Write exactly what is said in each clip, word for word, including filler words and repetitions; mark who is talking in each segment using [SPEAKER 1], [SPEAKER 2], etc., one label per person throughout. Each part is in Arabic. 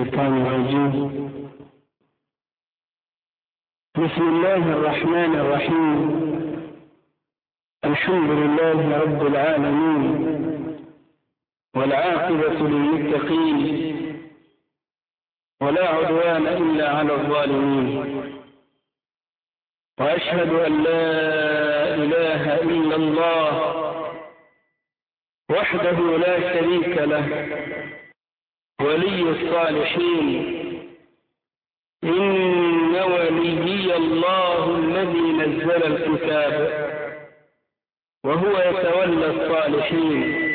[SPEAKER 1] الشيطان الرجيم. بسم الله الرحمن الرحيم. الحمد لله رب العالمين، والعاقبة للمتقين، ولا عدوان إلا على الظالمين، وأشهد أن لا إله إلا الله وحده لا شريك له ولي الصالحين. إن وليي الله الذي نزل الكتاب وهو يتولى الصالحين.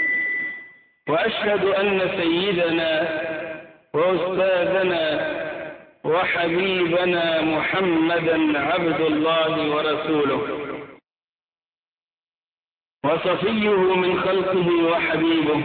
[SPEAKER 1] وأشهد أن سيدنا وأستاذنا وحبيبنا محمدا عبد الله ورسوله، وصفيه من خلقه وحبيبه،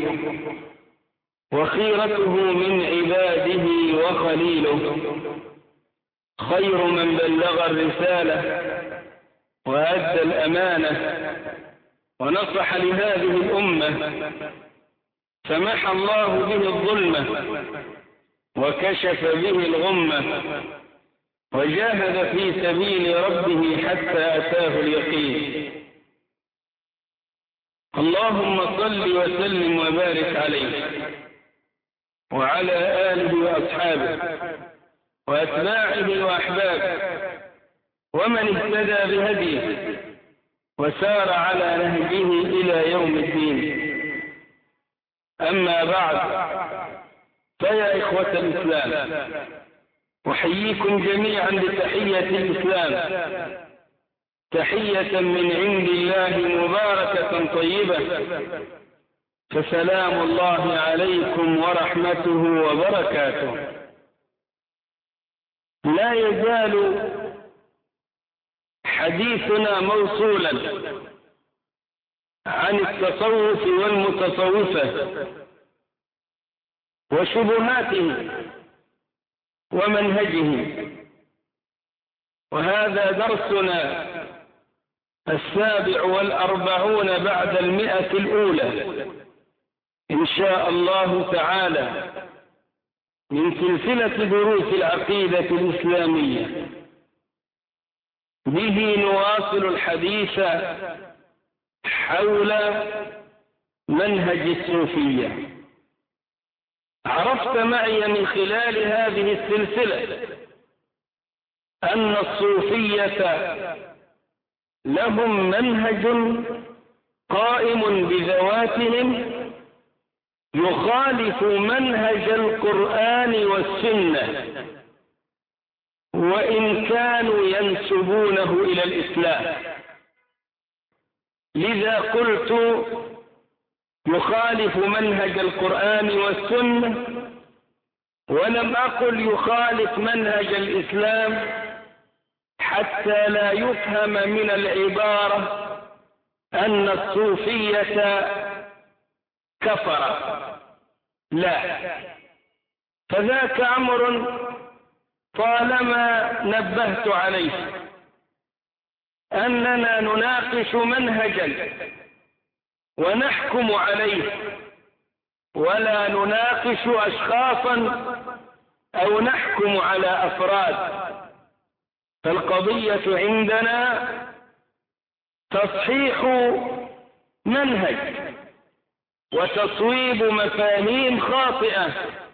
[SPEAKER 1] وخيرته من عباده وخليله، خير من بلغ الرسالة وأدى الأمانة ونصح لهذه الأمة، فمحى الله به الظلمة وكشف به الغمة، وجاهد في سبيل ربه حتى أتاه اليقين. اللهم صل وسلم وبارك عليه وعلى آله وأصحابه وأتباعه وأحبابه ومن اهتدى بهديه وسار على نهجه إلى يوم الدين. أما بعد، فيا إخوة الإسلام، أحييكم جميعا بتحية الإسلام، تحية من عند الله مباركة طيبة، فسلام الله عليكم ورحمته وبركاته. لا يزال حديثنا موصولا عن التصوف والمتصوفة وشبهاته ومنهجه، وهذا درسنا السابع والأربعون بعد المئة الأولى إن شاء الله تعالى من سلسلة دروس العقيدة الإسلامية. به نواصل الحديث حول منهج الصوفية. عرفت معي من خلال هذه السلسلة أن الصوفية لهم منهج قائم بذواتهم يخالف منهج القرآن والسنة، وإن كانوا ينسبونه إلى الإسلام. لذا قلت يخالف منهج القرآن والسنة، ولم أقل يخالف منهج الإسلام حتى لا يفهم من العبارة أن الصوفية كفر، لا، فذاك أمر طالما نبهت عليه أننا نناقش منهجا ونحكم عليه، ولا نناقش أشخاصا أو نحكم على أفراد. فالقضية عندنا تصحيح منهج وتصويب مفاهيم خاطئة.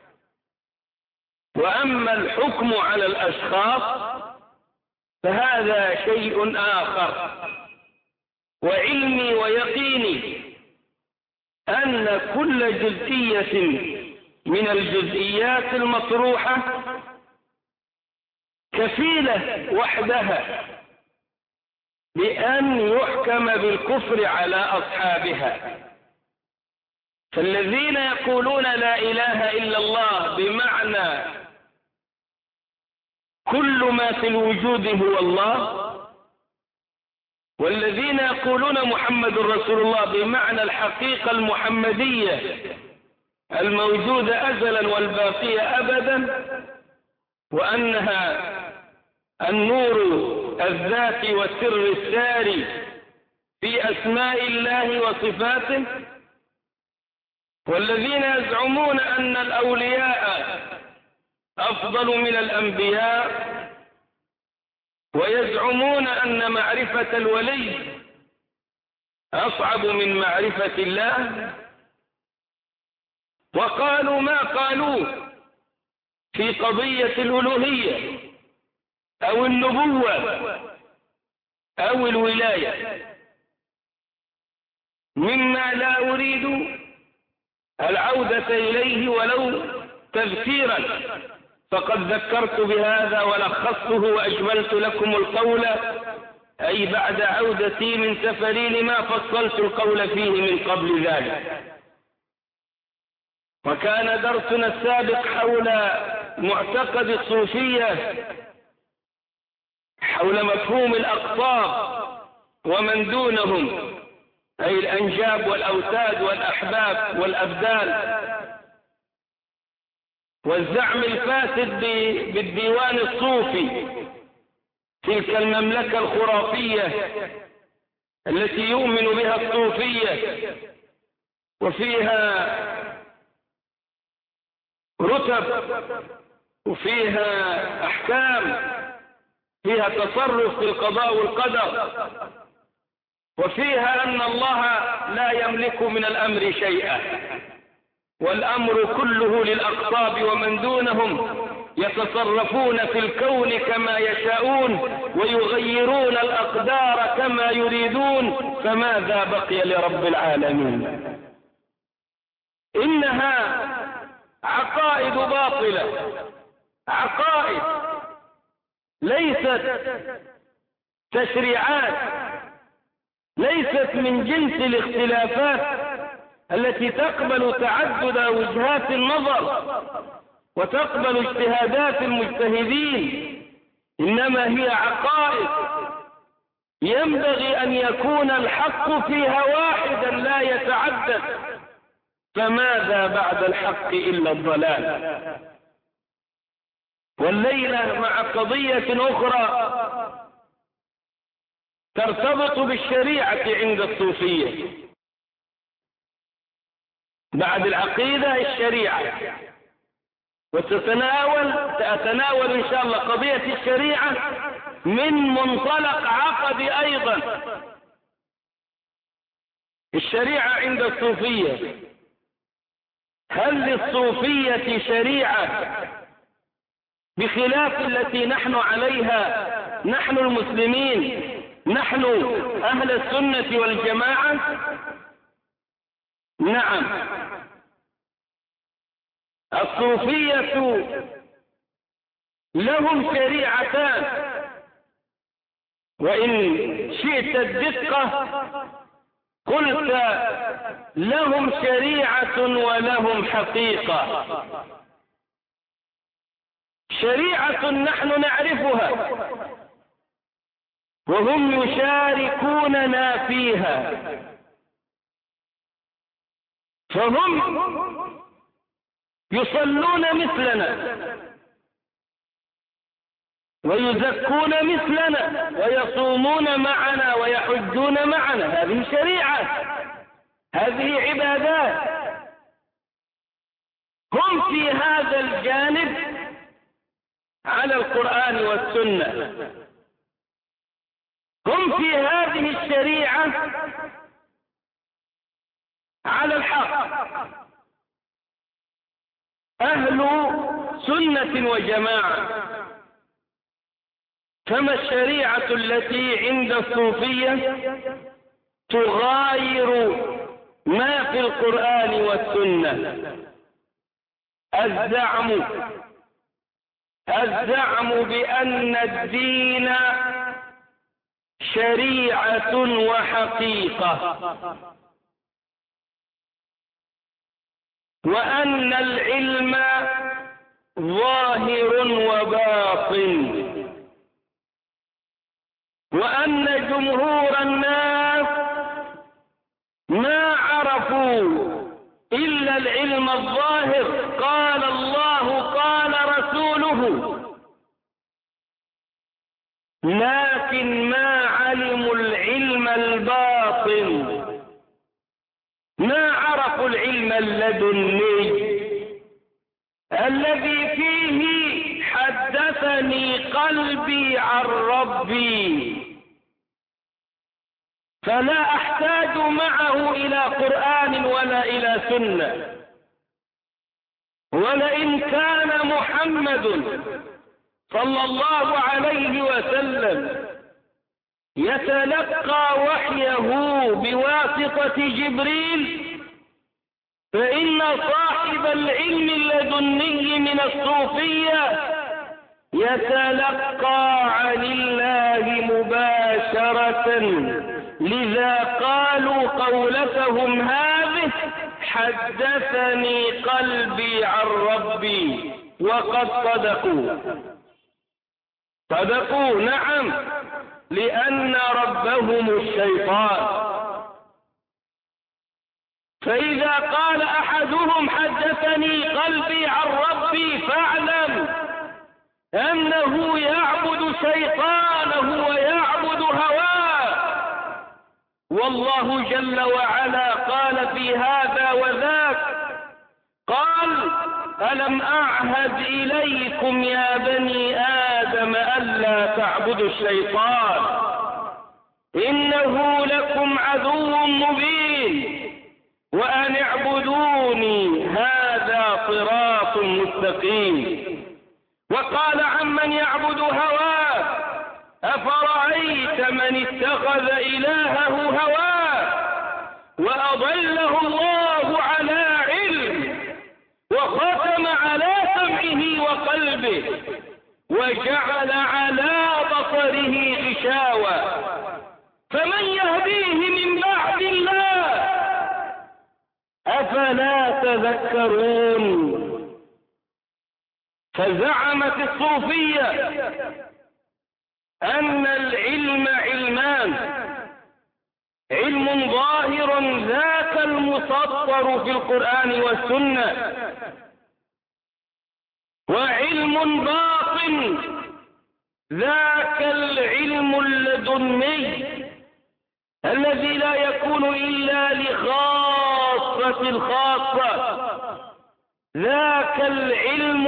[SPEAKER 1] وأما الحكم على الأشخاص فهذا شيء آخر. وعلمي ويقيني أن كل جزئية من الجزئيات المطروحة كفيلة وحدها بأن يحكم بالكفر على أصحابها. فالذين يقولون لا إله إلا الله بمعنى كل ما في الوجود هو الله، والذين يقولون محمد رسول الله بمعنى الحقيقة المحمدية الموجودة أزلا والباقية أبدا، وأنها النور الذات والسر الساري في أسماء الله وصفاته، والذين يزعمون أن الأولياء أفضل من الأنبياء، ويزعمون أن معرفة الولي أصعب من معرفة الله، وقالوا ما قالوه في قضية الألوهية أو النبوة أو الولاية، مما لا أريد العودة إليه ولو تذكيرا، فقد ذكرت بهذا ولخصته وأجملت لكم القول، أي بعد عودتي من سفري لما فصلت القول فيه من قبل ذلك. وكان درسنا السابق حول معتقد الصوفية، حول مفهوم الأقطاب ومن دونهم، أي الأنجاب والأوتاد والأحباب والأبدال، والزعم الفاسد بالديوان الصوفي، تلك المملكة الخرافية التي يؤمن بها الصوفية، وفيها رتب وفيها أحكام، فيها تصرف في القضاء والقدر، وفيها أن الله لا يملك من الأمر شيئا، والأمر كله للأقطاب ومن دونهم، يتصرفون في الكون كما يشاءون ويغيرون الأقدار كما يريدون، فماذا بقي لرب العالمين؟ إنها عقائد باطلة، عقائد ليست تشريعات، ليست من جنس الاختلافات التي تقبل تعدد وجهات النظر وتقبل اجتهادات المجتهدين، إنما هي عقائد ينبغي أن يكون الحق فيها واحدا لا يتعدد، فماذا بعد الحق إلا الضلال؟ والليلة مع قضية أخرى ترتبط بالشريعة عند الصوفية، بعد العقيدة الشريعة، وتتناول تتناول إن شاء الله قضية الشريعة من منطلق عقدي أيضا. الشريعة عند الصوفية، هل للصوفية شريعة بخلاف التي نحن عليها نحن المسلمين، نحن أهل السنة والجماعة؟ نعم، الصوفية لهم شريعتان، وإن شئت الدقة قلت لهم شريعة ولهم حقيقة. شريعة نحن نعرفها وهم يشاركوننا فيها، فهم يصلون مثلنا ويزكون مثلنا ويصومون معنا ويحجون معنا، هذه شريعة، هذه عبادات. هم في هذا الجانب على القرآن والسنة، هم في هذه الشريعة على الحق، أهل سنة وجماعة. كما الشريعة التي عند الصوفية تغاير ما في القرآن والسنة. الزعم الزعم بأن الدين شريعة وحقيقة، وأن العلم ظاهر وباطن، وأن جمهور الناس ما عرفوا إلا العلم الظاهر، قال الله قال رسوله، لكن ما علموا العلم الباطن، ما عرفوا العلم اللدني الذي فيه حدثني قلبي عن ربي، فلا أحتاج معه إلى قرآن ولا إلى سنة. ولئن كان محمد صلى الله عليه وسلم يتلقى وحيه بواسطة جبريل، فإن صاحب العلم اللدني من الصوفية يتلقى عن الله مباشرة، لذا قالوا قولتهم هذه حدثني قلبي عن ربي، وقد صدقوا. صدقوا نعم، لأن ربهم الشيطان. فإذا قال أحدهم حدثني قلبي عن ربي، فاعلم أنه يعبد شيطانه ويعبد هواه. والله جل وعلا قال في هذا وذاك، قال: ألم أعهد إليكم يا بني آدم ألا تعبدوا الشيطان إنه لكم عدو مبين وأن اعبدوني هذا صراط مستقيم. وقال عمن يعبد هواه: أفرأيت من اتخذ إلهه هواه وأضله الله على علم وختم على سمعه وقلبه وجعل على بصره غشاوة، فمن يهديه من بعد الله أفلا تذكرون. فزعمت الصوفية أن العلم علمان: علم ظاهر ذاك المسطر في القرآن والسنة، وعلم باطن ذاك العلم اللدني الذي لا يكون إلا لخاصة الخاصة، ذاك العلم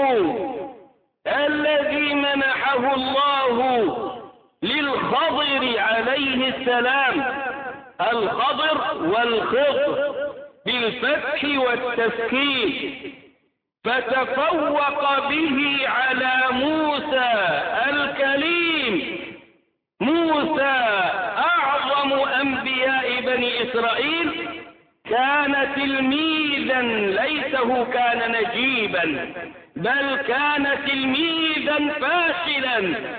[SPEAKER 1] الذي منحه الله للخضر عليه السلام، الخضر والخضر بالفتح والتسكين، فتفوق به على موسى الكليم. موسى أعظم أنبياء بني إسرائيل كان تلميذا، ليته كان نجيبا، بل كان تلميذا فاشلا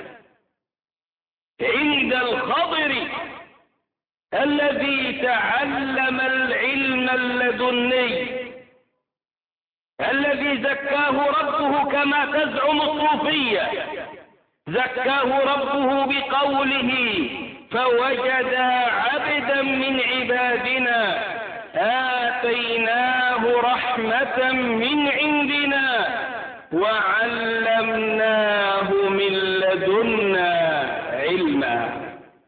[SPEAKER 1] عند الخضر الذي تعلم العلم اللدني الذي زكاه ربه كما تزعم الصوفية. زكاه ربه بقوله: فوجد عبدا من عبادنا آتيناه رحمة من عندنا وعلمناه من لدنا علما.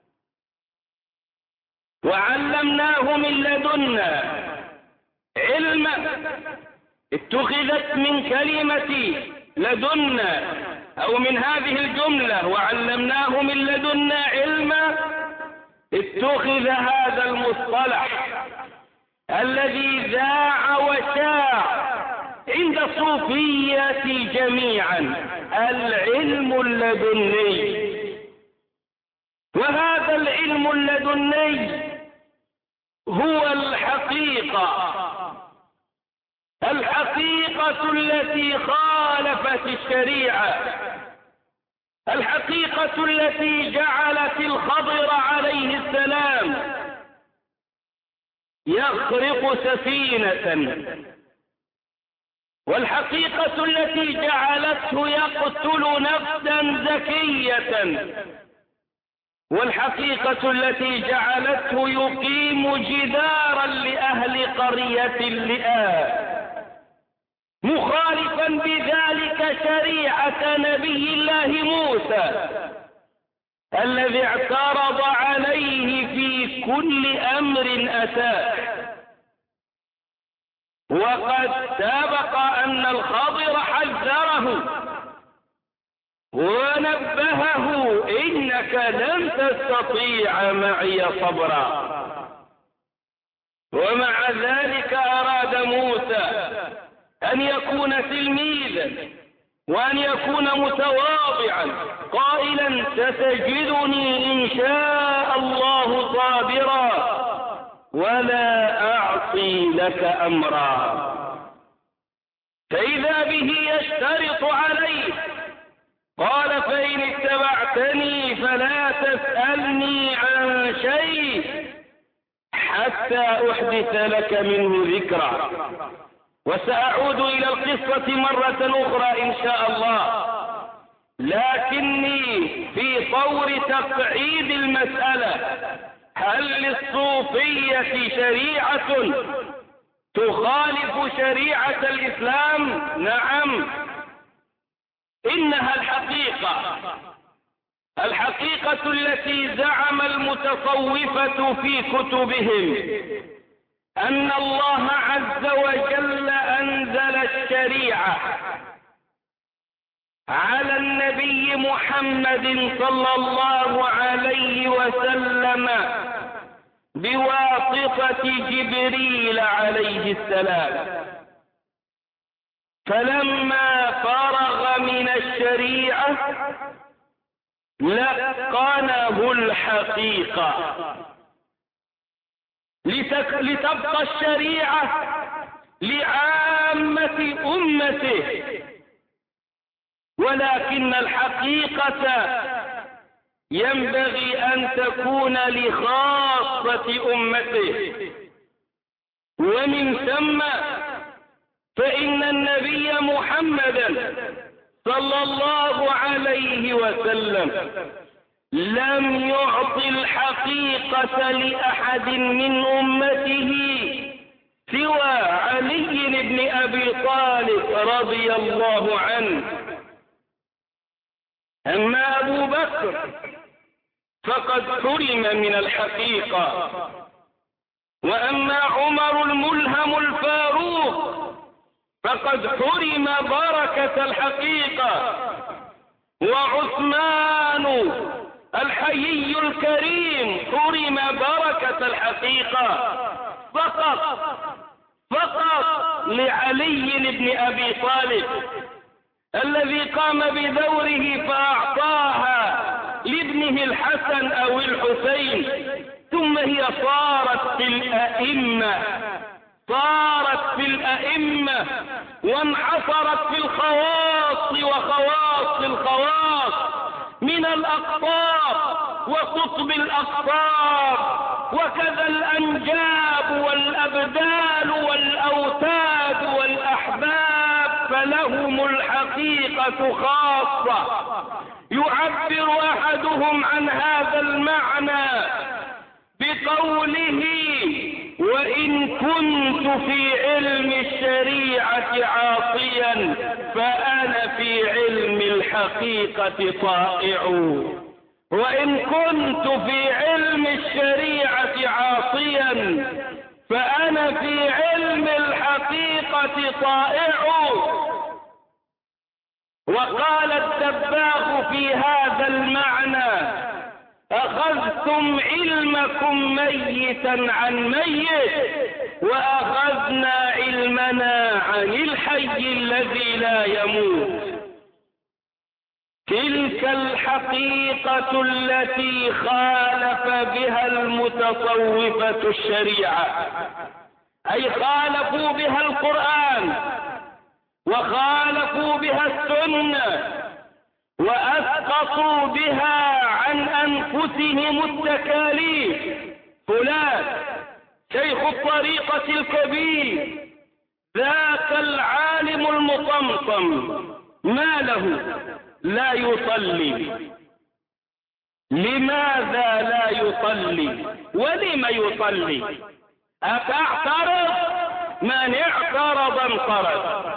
[SPEAKER 1] وعلمناه من لدنا علما اتخذت من كلمة لدنا، أو من هذه الجملة وعلمناه من لدنا علما، اتخذ هذا المصطلح الذي ذاع وشاع عند الصوفية جميعا: العلم اللدني. وهذا العلم اللدني هو الحقيقة، الحقيقة التي خالفت الشريعة، الحقيقة التي جعلت الخضر عليه السلام يخرق سفينة، والحقيقة التي جعلته يقتل نفسا زكية، والحقيقة التي جعلته يقيم جدارا لأهل قرية اللئام، مخالفا بذلك شريعة نبي الله موسى الذي اعترض عليه في كل أمر أتاه. وقد سبق أن الخضر حذره ونبهه: إنك لن تستطيع معي صبرا. ومع ذلك أراد موسى أن يكون تلميذا وأن يكون متواضعا قائلا: ستجدني إن شاء الله صابرا ولا أعصي لك أمرا. فإذا به يشترط عليه، قال: فإن اتبعتني فلا تسألني عن شيء حتى أحدث لك منه ذكرا. وسأعود إلى القصة مرة أخرى إن شاء الله، لكني في طور تقعيد المسألة: هل للصوفية شريعة تخالف شريعة الإسلام؟ نعم، إنها الحقيقة الحقيقة التي زعم المتصوفة في كتبهم أن الله عز وجل أنزل الشريعة على النبي محمد صلى الله عليه وسلم بواسطة جبريل عليه السلام، فلما فرغ من الشريعة لقنه الحقيقة لتبقى الشريعة لعامة أمته، ولكن الحقيقة ينبغي أن تكون لخاصة أمته. ومن ثم فإن النبي محمدا صلى الله عليه وسلم لم يعطي الحقيقة لأحد من أمته سوى علي بن أبي طالب رضي الله عنه. أما أبو بكر فقد حرم من الحقيقة، وأما عمر الملهم الفاروق فقد حرم بركة الحقيقة، وعثمان الحيي الكريم حرم بركة الحقيقة فقط فقط لعلي بن أبي طالب الذي قام بدوره فأعطاها لابنه الحسن أو الحسين، ثم هي صارت في الأئمة صارت في الأئمة وانحصرت في الخواص وخواص الخواص من الأقطاب وقطب الأقطاب، وكذا الأنجاب والأبدال والأوتاد والأحباب، فلهم الحقيقة خاصة. يعبر أحدهم عن هذا المعنى بقوله: وإن كنت في علم الشريعة عاصيا فأنا في علم الحقيقة طائع. وإن كنت في علم الشريعة عاصيا فأنا في علم الحقيقة طائع. وقال الدباغ في هذا المعنى: أخذتم علمكم ميتا عن ميت وأخذنا علمنا عن الحي الذي لا يموت. تلك الحقيقة التي خالف بها المتصوفة الشريعة، أي خالفوا بها القرآن وخالفوا بها السنة وأسقطوا بها عن أنفسهم التكاليف. فلان شيخ الطريقة الكبير ذاك العالم المطمطم ما له؟ لا يصلي. لماذا لا يصلي؟ ولم يصلي؟ أتعترض؟ من اعترض انقرض.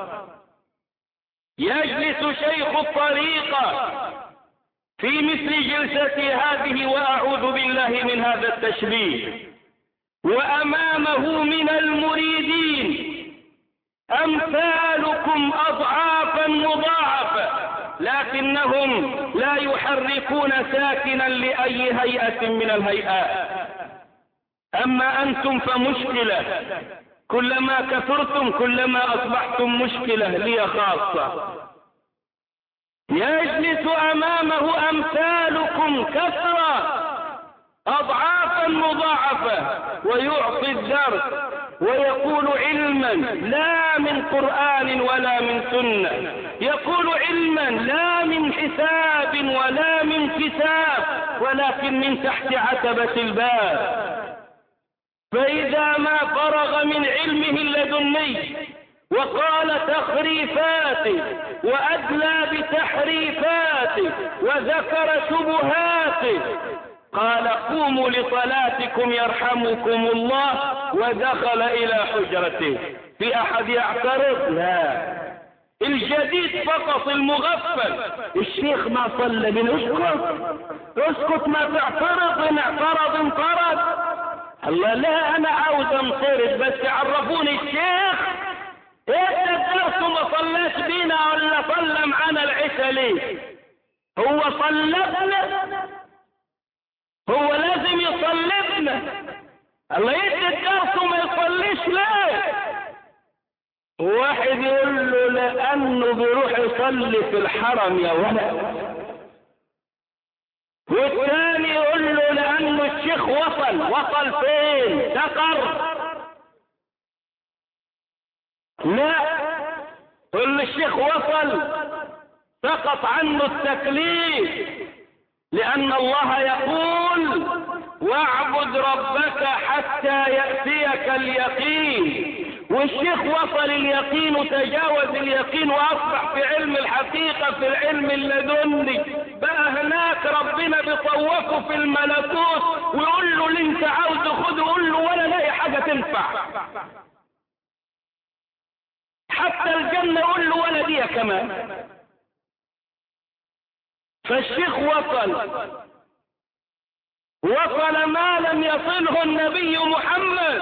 [SPEAKER 1] يجلس شيخ الطريقة في مثل جلسة هذه، وأعوذ بالله من هذا التشبيه، وأمامه من المريدين أمثالكم أضعافا مضاعفة، لكنهم لا يحركون ساكنا لأي هيئة من الهيئات. أما أنتم فمشكلة، كلما كثرتم كلما أصبحتم مشكلة لي خاصة. يجلس أمامه أمثالكم كثرة أضعافا مضاعفة ويعطي الدرس ويقول علما لا من قرآن ولا من سنة، يقول علما لا من حساب ولا من كتاب، ولكن من تحت عتبة الباب. فإذا ما فرغ من علمه اللدني وقال تخريفاته وأدلى بتحريفاته وذكر شبهاته قال قوموا لصلاتكم يرحمكم الله، ودخل إلى حجرته. في أحد يعترض؟ لا. الجديد فقط المغفل، الشيخ ما صلى بنا، اسكت اسكت ما تعترض، ان اعترض انطرد. الله لا، انا عاوز انطرد بس عرفوني الشيخ ايه الدرس ما صلاش بينا ولا صلى معانا العشاء ليه؟ هو صلبنا؟ هو لازم يصلبنا؟ الله يدي الدرس وما يصليش ليه؟ واحد يقول له لأنه بيروح يصلي في الحرم يا ولد، والثاني يقول له لأنه الشيخ وصل. وصل فين؟ سقر؟ لا، يقول له الشيخ وصل سقط عنه التكليف، لأن الله يقول واعبد ربك حتى يأتيك اليقين، والشيخ وصل اليقين وتجاوز اليقين وأصبح في علم الحقيقة، في العلم اللدني. بقى هناك ربنا بيطوفه في الملكوت ويقول له اللي انت عاوزه خده، يقول له ولا لاقي حاجة تنفع، حتى الجنة يقول له ولا دي كمان. فالشيخ وصل وصل ما لم يصله النبي محمد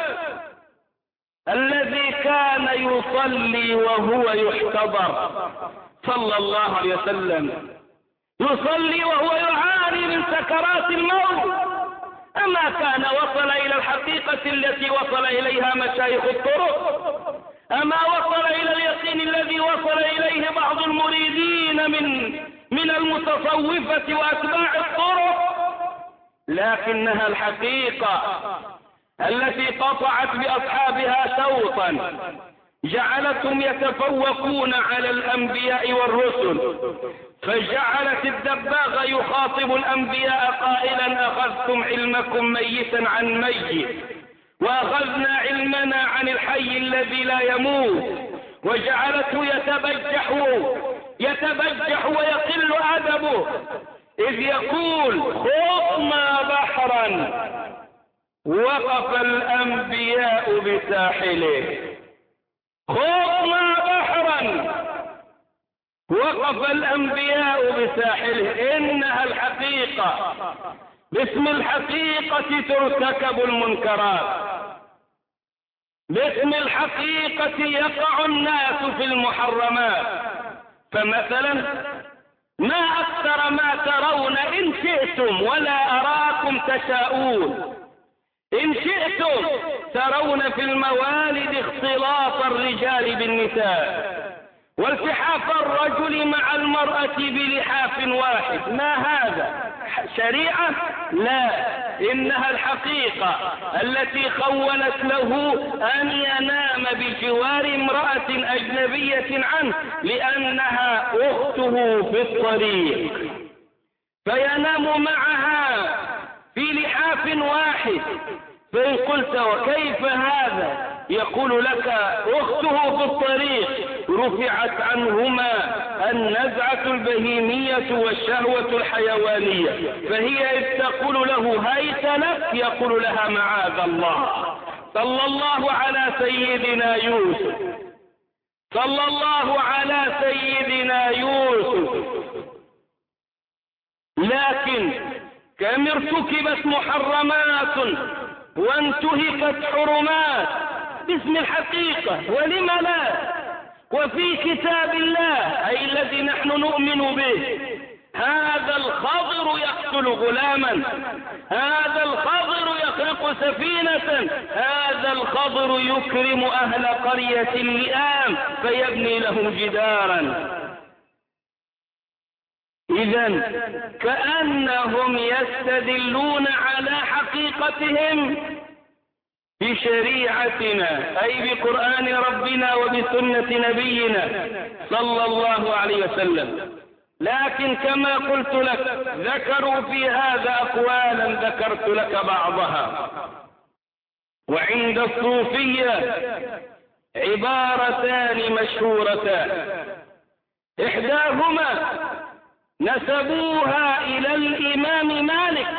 [SPEAKER 1] الذي كان يصلي وهو يحتضر صلى الله عليه وسلم، يصلي وهو يعاني من سكرات الموت. أما كان وصل إلى الحقيقة التي وصل إليها مشايخ الطرق، أما وصل إلى اليقين الذي وصل إليه بعض المريدين من من المتصوفة وأتباع الطرق، لكنها الحقيقة التي قطعت بأصحابها شوطا جعلتهم يتفوقون على الأنبياء والرسل، فجعلت الدباغ يخاطب الأنبياء قائلا أخذتم علمكم ميتا عن ميت، وأخذنا علمنا عن الحي الذي لا يموت، وجعلته يتبجح يتبجح ويقل أدبه، إذ يقول خضنا بحرا وقف الأنبياء بساحله، خضنا بحرا وقف الأنبياء بساحله. إنها الحقيقة، باسم الحقيقة ترتكب المنكرات، باسم الحقيقة يقع الناس في المحرمات. فمثلا ما أكثر ما ترون إن شئتم، ولا أراكم تشاءون، إن شئتم ترون في الموالد اختلاط الرجال بالنساء والتحاف الرجل مع المرأة بلحاف واحد. ما هذا؟ شريعة؟ لا، إنها الحقيقة التي خولت له أن ينام بجوار امرأة أجنبية عنه لأنها أخته في الطريق، فينام معها في لحاف واحد. فإن قلت وكيف هذا؟ يقول لك أخته في الطريق، رفعت عنهما النزعة البهيمية والشهوة الحيوانية، فهي إذ تقول له هيت لك يقول لها معاذ الله. صلى الله على سيدنا يوسف، صلى الله على سيدنا يوسف. لكن كم ارتكبت محرمات وانتهكت حرمات باسم الحقيقة، ولم لا؟ وفي كتاب الله أي الذي نحن نؤمن به هذا الخضر يقتل غلاما، هذا الخضر يخرق سفينة، هذا الخضر يكرم أهل قرية اللئام فيبني لهم جدارا. إذن كأنهم يستدلون على حقيقتهم بشريعتنا أي بقرآن ربنا وبسنة نبينا صلى الله عليه وسلم. لكن كما قلت لك ذكروا في هذا أقوالا ذكرت لك بعضها. وعند الصوفية عبارتان مشهورتان، إحداهما نسبوها إلى الإمام مالك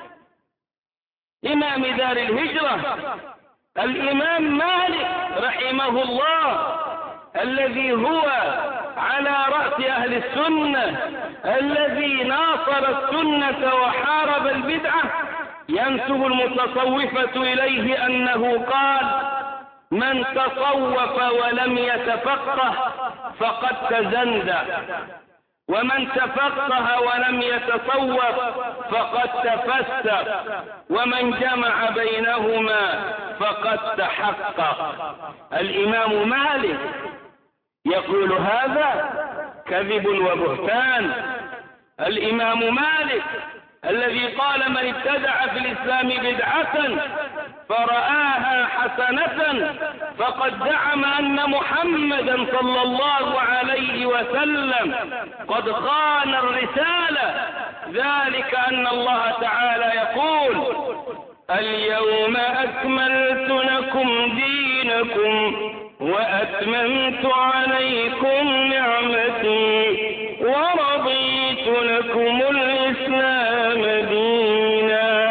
[SPEAKER 1] إمام دار الهجرة، الإمام مالك رحمه الله الذي هو على رأس أهل السنة، الذي ناصر السنة وحارب البدعة، ينسب المتصوفة إليه أنه قال: من تصوف ولم يتفقه فقد تزندى، ومن تفقه ولم يتصوف فقد تفسق، ومن جمع بينهما فقد تحقق. الإمام مالك يقول هذا كذب وبهتان. الإمام مالك الذي قال: من ابتدع في الإسلام بدعة فرآها حسنة فقد زعم أن محمدا صلى الله عليه وسلم قد خان الرسالة. ذلك أن الله تعالى يقول: اليوم أكملت لكم دينكم وأتممت عليكم نعمتي ورضيت لكم الإسلام دينا.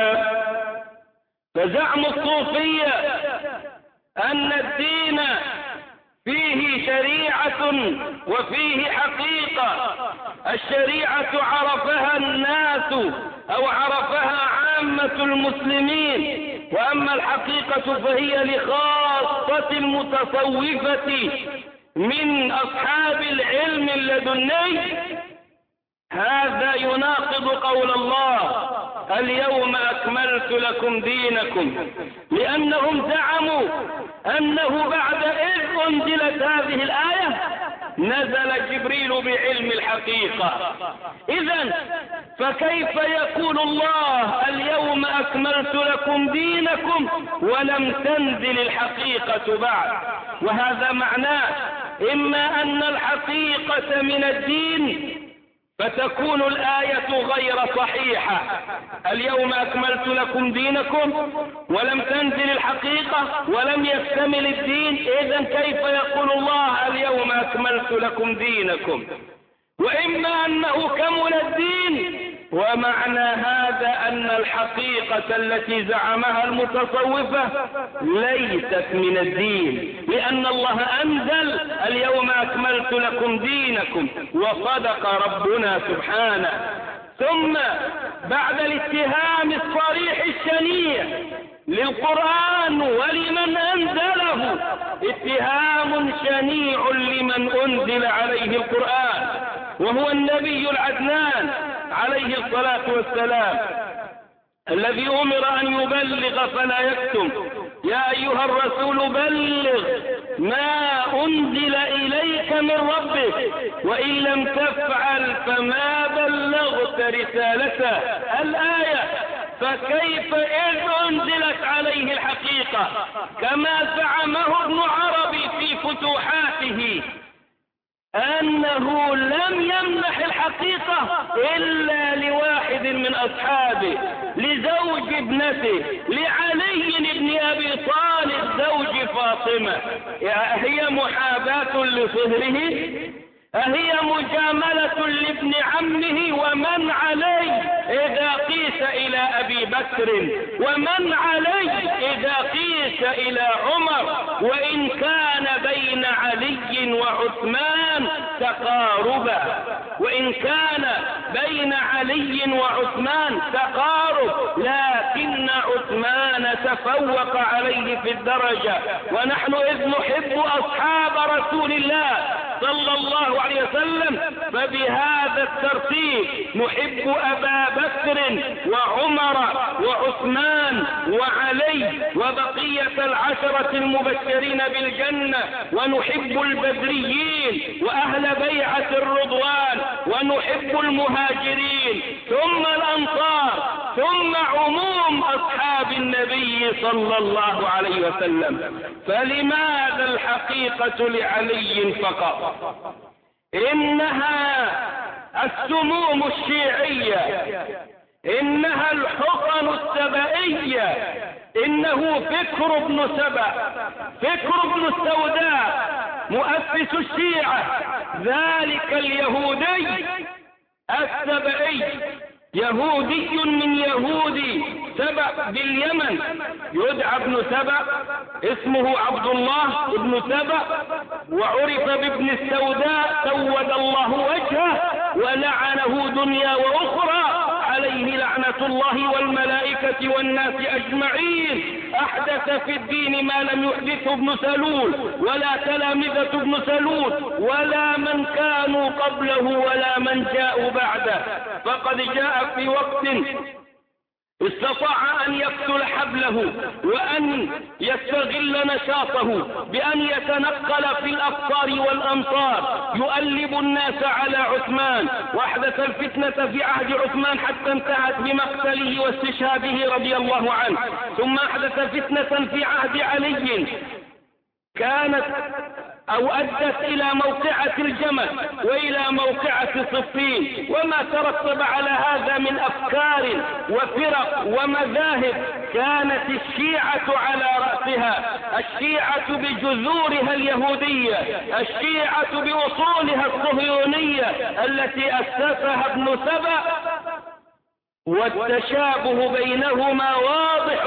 [SPEAKER 1] فزعم الصوفية أن الدين فيه شريعة وفيه حقيقة. الشريعة عرفها الناس أو عرفها عامة المسلمين، وأما الحقيقة فهي لخاصة المتصوفة من أصحاب العلم اللدني. هذا يناقض قول الله: اليوم أكملت لكم دينكم، لأنهم زعموا أنه بعد إذ أنزلت هذه الآية نزل جبريل بعلم الحقيقة. إذن فكيف يقول الله اليوم أكملت لكم دينكم ولم تنزل الحقيقة بعد؟ وهذا معناه إما أن الحقيقة من الدين فتكون الآية غير صحيحة، اليوم أكملت لكم دينكم، ولم تنزل الحقيقة ولم يكتمل الدين. إذن كيف يقول الله اليوم أكملت لكم دينكم؟ وإما أنه كمل الدين، ومعنى هذا أن الحقيقة التي زعمها المتصوفة ليست من الدين، لأن الله أنزل اليوم أكملت لكم دينكم، وصدق ربنا سبحانه. ثم بعد الاتهام الصريح الشنيع للقرآن ولمن أنزله، اتهام شنيع لمن أنزل عليه القرآن وهو النبي العدنان عليه الصلاة والسلام، الذي أمر أن يبلغ فلا يكتم. يا أيها الرسول بلغ ما أنزل إليك من ربك وإن لم تفعل فما بلغت رسالته. الآية: فكيف إذ أنزلت عليه الحقيقة، كما زعمه ابن عربي في فتوحاته أنه لم يمنح الحقيقة إلا لواحد من أصحابه، لزوج ابنته، لعلي بن أبي طالب زوج فاطمة. هي محاباة لصهره؟ أهي مجاملة لابن عمه؟ ومن عليه إذا قيس إلى أبي بكر، ومن عليه إذا قيس إلى عمر، وإن كان بين علي وعثمان تقاربا، وإن كان بين بين علي وعثمان تقارب، لكن عثمان تفوق عليه في الدرجة. ونحن إذ نحب أصحاب رسول الله صلى الله عليه وسلم فبهذا الترتيب نحب أبا بكر وعمر وعثمان وعلي وبقية العشرة المبشرين بالجنة، ونحب البدريين وأهل بيعة الرضوان، ونحب المهاجرين ثم الأنصار ثم عموم أصحاب النبي صلى الله عليه وسلم. فلماذا الحقيقة لعلي فقط؟ إنها السموم الشيعية، إنها الحقن السبائية، إنه فكر ابن سبأ، فكر ابن السوداء مؤسس الشيعة، ذلك اليهودي السبائي، يهودي من يهود سبأ باليمن، يدعى ابن سبأ، اسمه عبد الله ابن سبأ، وعرف بابن السوداء سود الله وجهه ولعنه دنيا وأخرى، عليه لعنة الله والملائكة والناس أجمعين. أحدث في الدين ما لم يحدثه ابن سلول ولا تلامذة ابن سلول ولا من كانوا قبله ولا من جاءوا بعده. فقد جاء في وقت استطاع أن يقتل حبله وأن يستغل نشاطه بأن يتنقل في الأقطار والأمصار يؤلب الناس على عثمان، وأحدث الفتنة في عهد عثمان حتى انتهت بمقتله واستشهاده رضي الله عنه. ثم أحدث فتنة في عهد علي كانت أو أدت إلى موقعة الجمل وإلى موقعة صفين، وما ترتب على هذا من أفكار وفرق ومذاهب كانت الشيعة على رأسها، الشيعة بجذورها اليهودية، الشيعة بأصولها الصهيونية التي أسسها ابن سبأ، والتشابه بينهما واضح.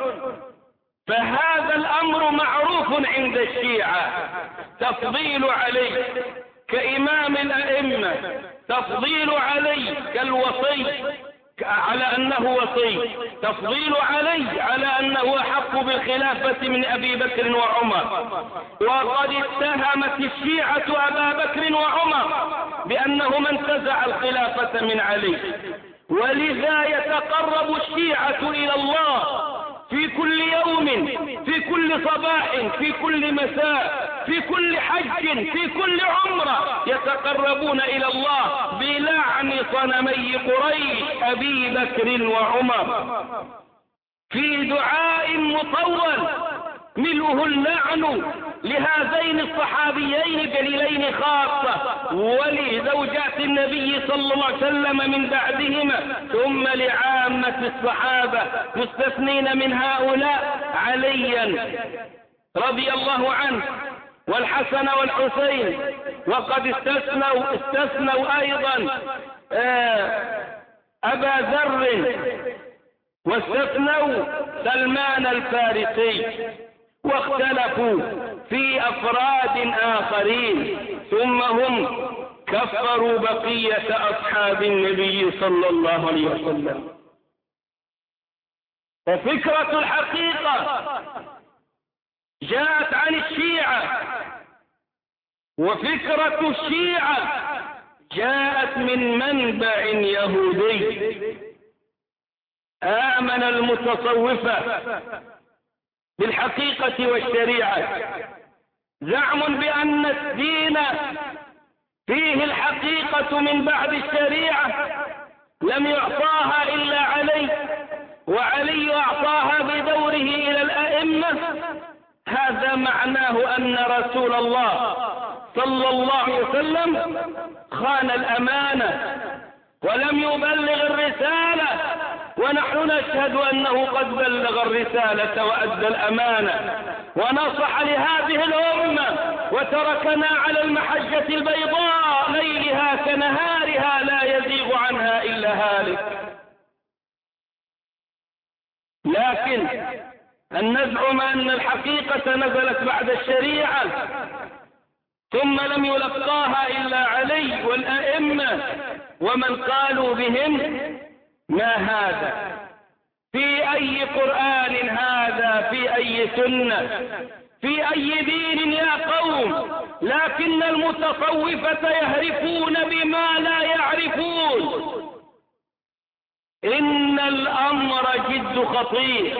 [SPEAKER 1] فهذا الأمر معروف عند الشيعة، تفضيل علي كإمام الأئمة، تفضيل علي كالوصي على أنه وصي، تفضيل علي على أنه أحق بالخلافة من أبي بكر وعمر. وقد اتهمت الشيعة أبا بكر وعمر بأنهما انتزع الخلافة من علي، ولذا يتقرب الشيعة إلى الله في كل يوم، في كل صباح، في كل مساء، في كل حج، في كل عمرة، يتقربون إلى الله بلعن صنمي قريش أبي بكر وعمر في دعاء مطول ملؤه اللعن لهذين الصحابيين الجليلين خاصة، ولزوجات النبي صلى الله عليه وسلم من بعدهما، ثم لعامة الصحابة مستثنين من هؤلاء عليا رضي الله عنه والحسن والحسين، وقد استثنوا, استثنوا أيضا أبا ذر واستثنوا سلمان الفارسي، واختلفوا في أفراد آخرين، ثم هم كفروا بقية أصحاب النبي صلى الله عليه وسلم. وفكرة الحقيقة جاءت عن الشيعة، وفكرة الشيعة جاءت من منبع يهودي. آمن المتصوفة بالحقيقة والشريعة، زعم بأن الدين فيه الحقيقة من بعد الشريعة لم يعطاها إلا علي، وعلي أعطاها بدوره إلى الأئمة. هذا معناه أن رسول الله صلى الله عليه وسلم خان الأمانة ولم يبلغ الرسالة، ونحن نشهد أنه قد بلغ الرسالة وأدى الأمانة ونصح لهذه الأمة وتركنا على المحجة البيضاء ليلها كنهارها لا يزيغ عنها إلا هالك. لكن أن نزعم أن الحقيقة نزلت بعد الشريعة ثم لم يلقاها إلا علي والأئمة ومن قالوا بهم. ما هذا؟ في أي قرآن هذا؟ في أي سنة؟ في أي دين يا قوم؟ لكن المتصوفة يهرفون بما لا يعرفون. إن الأمر جد خطير.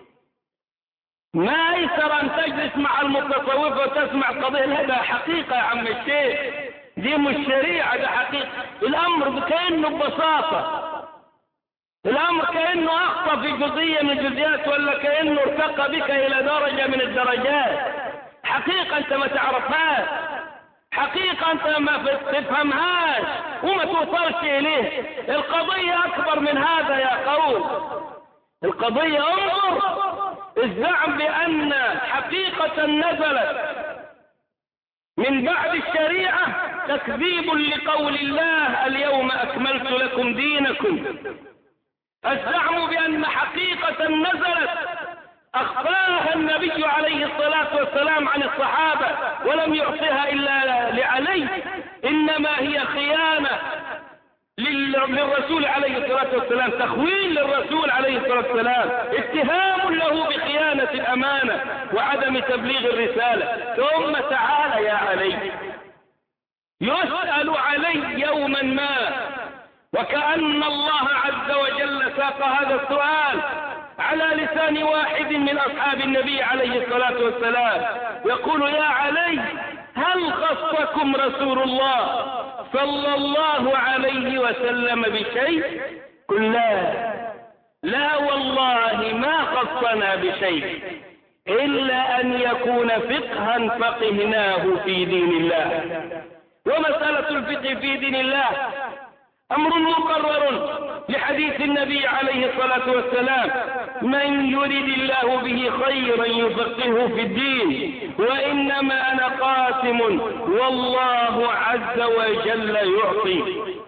[SPEAKER 1] ما أيسر أن تجلس مع المتصوفة وتسمع قضية. هذا حقيقة يا عم الشيخ، دي مش شريعة، ده حقيقة. الأمر كأنه ببساطة، الأمر كأنه أخطأ في جزئية من الجزئيات، ولا كأنه ارتقى بك إلى درجة من الدرجات. حقيقة أنت ما تعرفهاش، حقيقة أنت ما تفهمهاش وما توصلش إليه. القضية أكبر من هذا يا قوم. القضية انظر، الزعم بأن حقيقة نزلت من بعد الشريعة تكذيب لقول الله اليوم أكملت لكم دينكم. الزعم بأن حقيقة نزلت أخفاها النبي عليه الصلاة والسلام عن الصحابة ولم يعطيها إلا لعلي، إنما هي خيانة للرسول عليه الصلاة والسلام، تخوين للرسول عليه الصلاة والسلام، اتهام له بخيانة الأمانة وعدم تبليغ الرسالة. ثم تعالى يا علي، يسأل علي يوما ما، وكأن الله عز وجل ساق هذا السؤال على لسان واحد من أصحاب النبي عليه الصلاة والسلام، يقول يا علي هل خصكم رسول الله صلى الله عليه وسلم بشيء؟ قل لا، لا والله ما خصنا بشيء إلا أن يكون فقها فقهناه في دين الله. ومسألة الفقه في دين الله أمر مقرر لحديث النبي عليه الصلاة والسلام: من يرد الله به خيرا يفقهه في الدين، وإنما أنا قاسم والله عز وجل يعطي.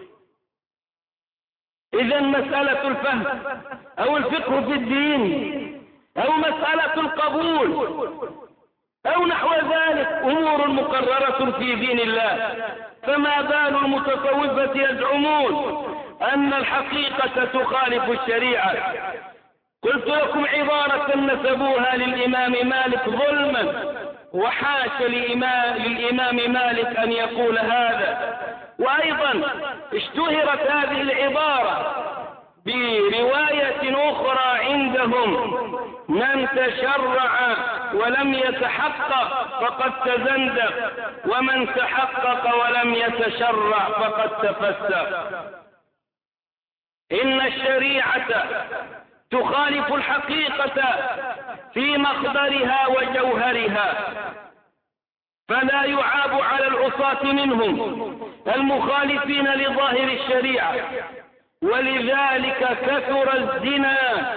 [SPEAKER 1] إذا مسألة الفهم أو الفقه في الدين أو مسألة القبول أو نحو ذلك أمور مقررة في دين الله. فما بال المتصوفة يزعمون أن الحقيقة تخالف الشريعة؟ قلت لكم عبارة نسبوها للإمام مالك ظلما، وحاش للإمام مالك أن يقول هذا. وأيضا اشتهرت هذه العبارة برواية أخرى عندهم: من تشرع ولم يتحقق فقد تزندق، ومن تحقق ولم يتشرع فقد تفسق. إن الشريعة تخالف الحقيقة في مصدرها وجوهرها، فلا يعاب على العصاة منهم المخالفين لظاهر الشريعة. ولذلك كثر الزنا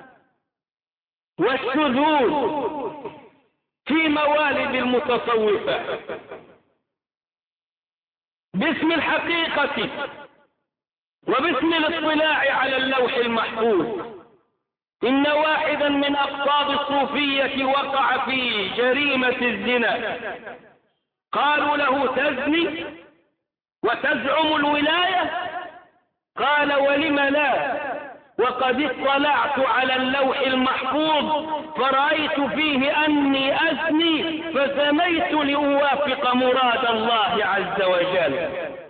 [SPEAKER 1] والشذوذ في موالد المتصوفة باسم الحقيقة وباسم الاطلاع على اللوح المحفوظ. إن واحدا من أقطاب الصوفية وقع في جريمة الزنا، قالوا له: تزني وتزعم الولاية؟ قال: ولم لا، وقد اطلعت على اللوح المحفوظ فرأيت فيه أني أزني فزنيت لأوافق مراد الله عز وجل.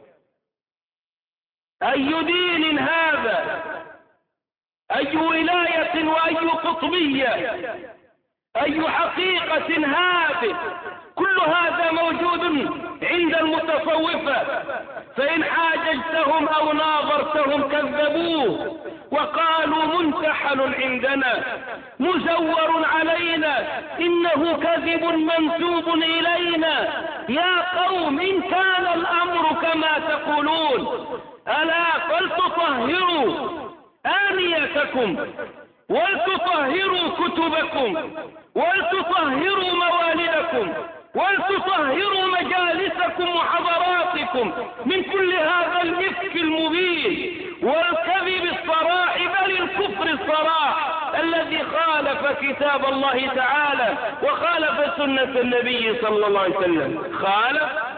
[SPEAKER 1] أي دين هذا؟ أي ولاية وأي قطبية؟ أي حقيقة هذه؟ كل هذا موجود عند المتصوفة، فإن حاججتهم أو ناظرتهم كذبوه وقالوا منتحل عندنا، مزور علينا، إنه كذب منسوب إلينا. يا قوم إن كان الأمر كما تقولون ألا فلتطهروا آنيتكم ولتطهروا كتبكم ولتطهروا موالدكم ولتطهروا مجالسكم وحضراتكم من كل هذا الإفك المبين والكذب الصراح، بل الكفر الصراح الذي خالف كتاب الله تعالى وخالف سنة النبي صلى الله عليه وسلم. خالف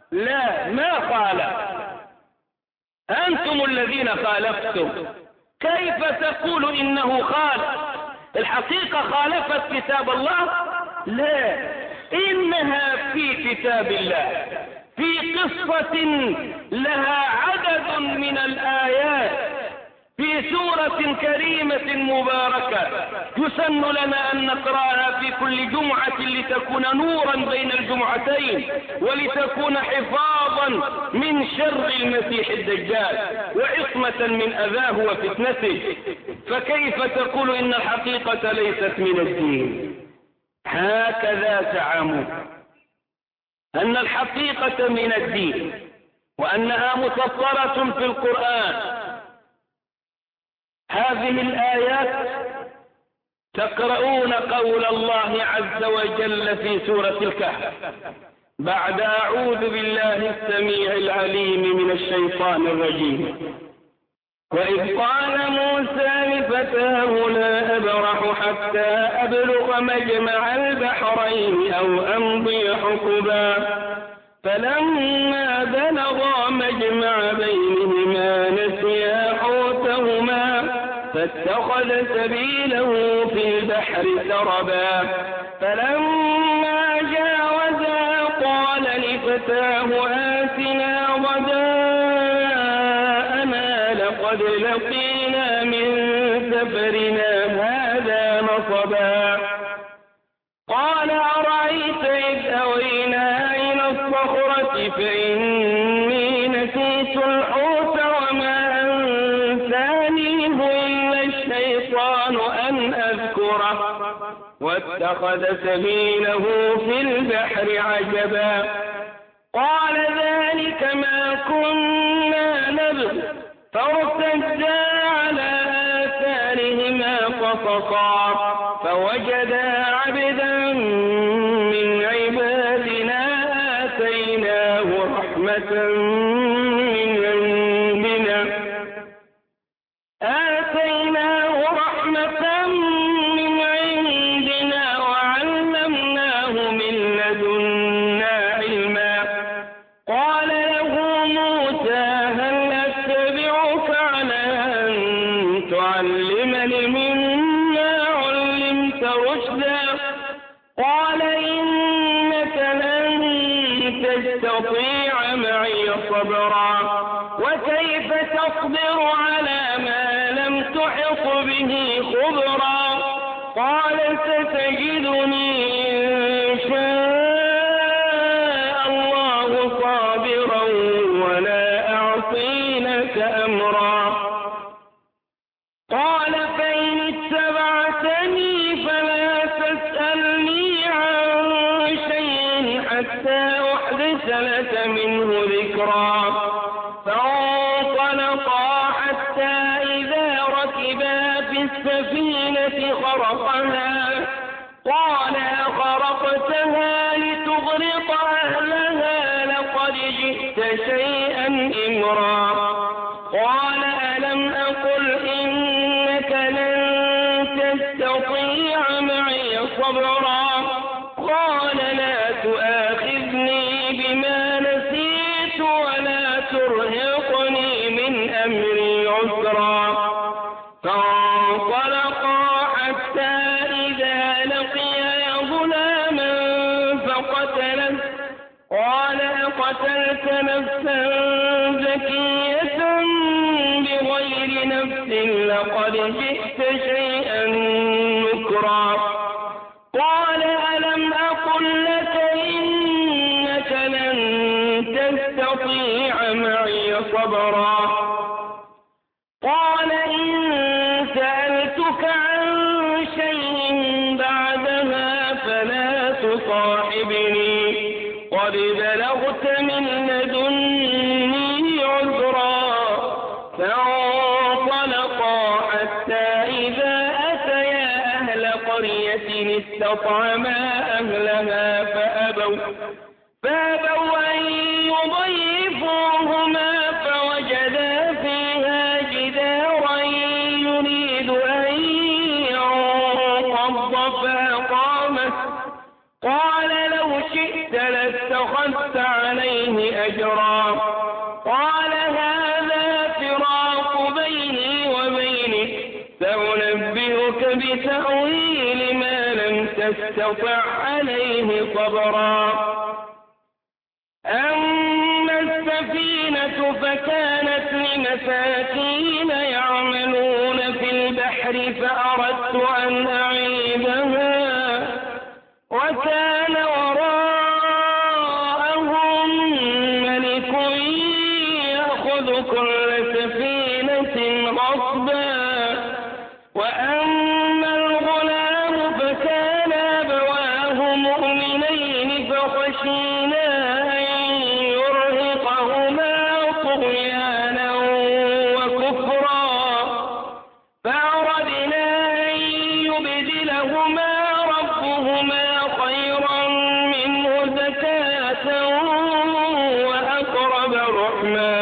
[SPEAKER 1] لا، ما خالف، أنتم الذين خالفتم. كيف تقول إنه خالف؟ الحقيقة خالفت كتاب الله؟ لا، إنها في كتاب الله، في قصة لها عدد من الآيات، في سورة كريمة مباركة يسن لنا أن نقرأها في كل جمعة لتكون نورا بين الجمعتين، ولتكون حفاظا من شر المسيح الدجال وعصمة من أذاه وفتنته. فكيف تقول إن الحقيقة ليست من الدين؟ هكذا زعموا أن الحقيقة من الدين وأنها مسطرة في القرآن. هذه الآيات تقرؤون قول الله عز وجل في سورة الكهف بعد أعوذ بالله السميع العليم من الشيطان الرجيم: وإذ قال موسى لفتاه لا أبرح حتى أبلغ مجمع البحرين أو أمضي حقبا فلما بلغا مجمع بينهما نسيا حوتهما فاتخذ سبيله في البحر سربا فلما جاوزا قال لفتاه آتنا غداءنا لقد لقينا من سفرنا هذا نصبا قال أرأيت إذ أوينا إلى الصخرة فإني نسيت الحوت وما أنسانيه إلا الشيطان أن أذكره واتخذ سبيله في البحر عجبا قال ذلك ما كنا نبغي فارتدا على آثارهما قصصا فوجدا عبدا من عبادنا آتيناه رحمة من عندنا آتيناه رحمة من عندنا وعلمناه من لدنا علما قال له موسى هل أتبعك على أن تعلمني مما علمت رشدا قال إنك لن تستطيع معي صبرا وكيف تصبر على ما لم تحط به خبرا قال ستجدني إن شاء الله صابرا ولا أعصي لك أمرا قال فإن اتبعتني فلا تسألني عن شيء حتى أحدث لك منه ذكرا فانطلقا حتى إذا ركبا في السفينة خرقها قال أخرقتها لتغرق أهلها لقد جئت شيئا إمرا قال ألم أقل إنك لن تستطيع معي صبرا قال لا تؤاخذني بما نسيت ولا ترهقني من أمري عسرا فانطلقا حتى إذا لقيا غلاما فقتله قال أقتلت نفسا زكية بغير نفس لقد جئت شيئا نكرا قال ألم أقل لك إنك لن تستطيع معي صبرا قال إن سألتك عن شيء بعدها فلا تصاحبني قد بلغت من لدني عذرا فانطلقا حتى إذا أتيا أهل قرية استطعما أهلها فأبوا فأبوا أن يضيفوهما فوجدا فيها جدارا يريد أن ينقض فأقامه قال لو شئت لاتخذت عليه تأويل ما لم تستطع عليه صبرا. أما السفينة فكانت لمساكين يعملون في البحر فأردت أن أعيبها وكان وراءهم ملك يأخذ كل سفينة غصبا. وأما الغلام فكان أبواه مؤمنين فخشينا أن يرهقهما طغيانا وكفرا فأردنا أن يبدلهما ربهما خيرا منه زكاة وأقرب رحما.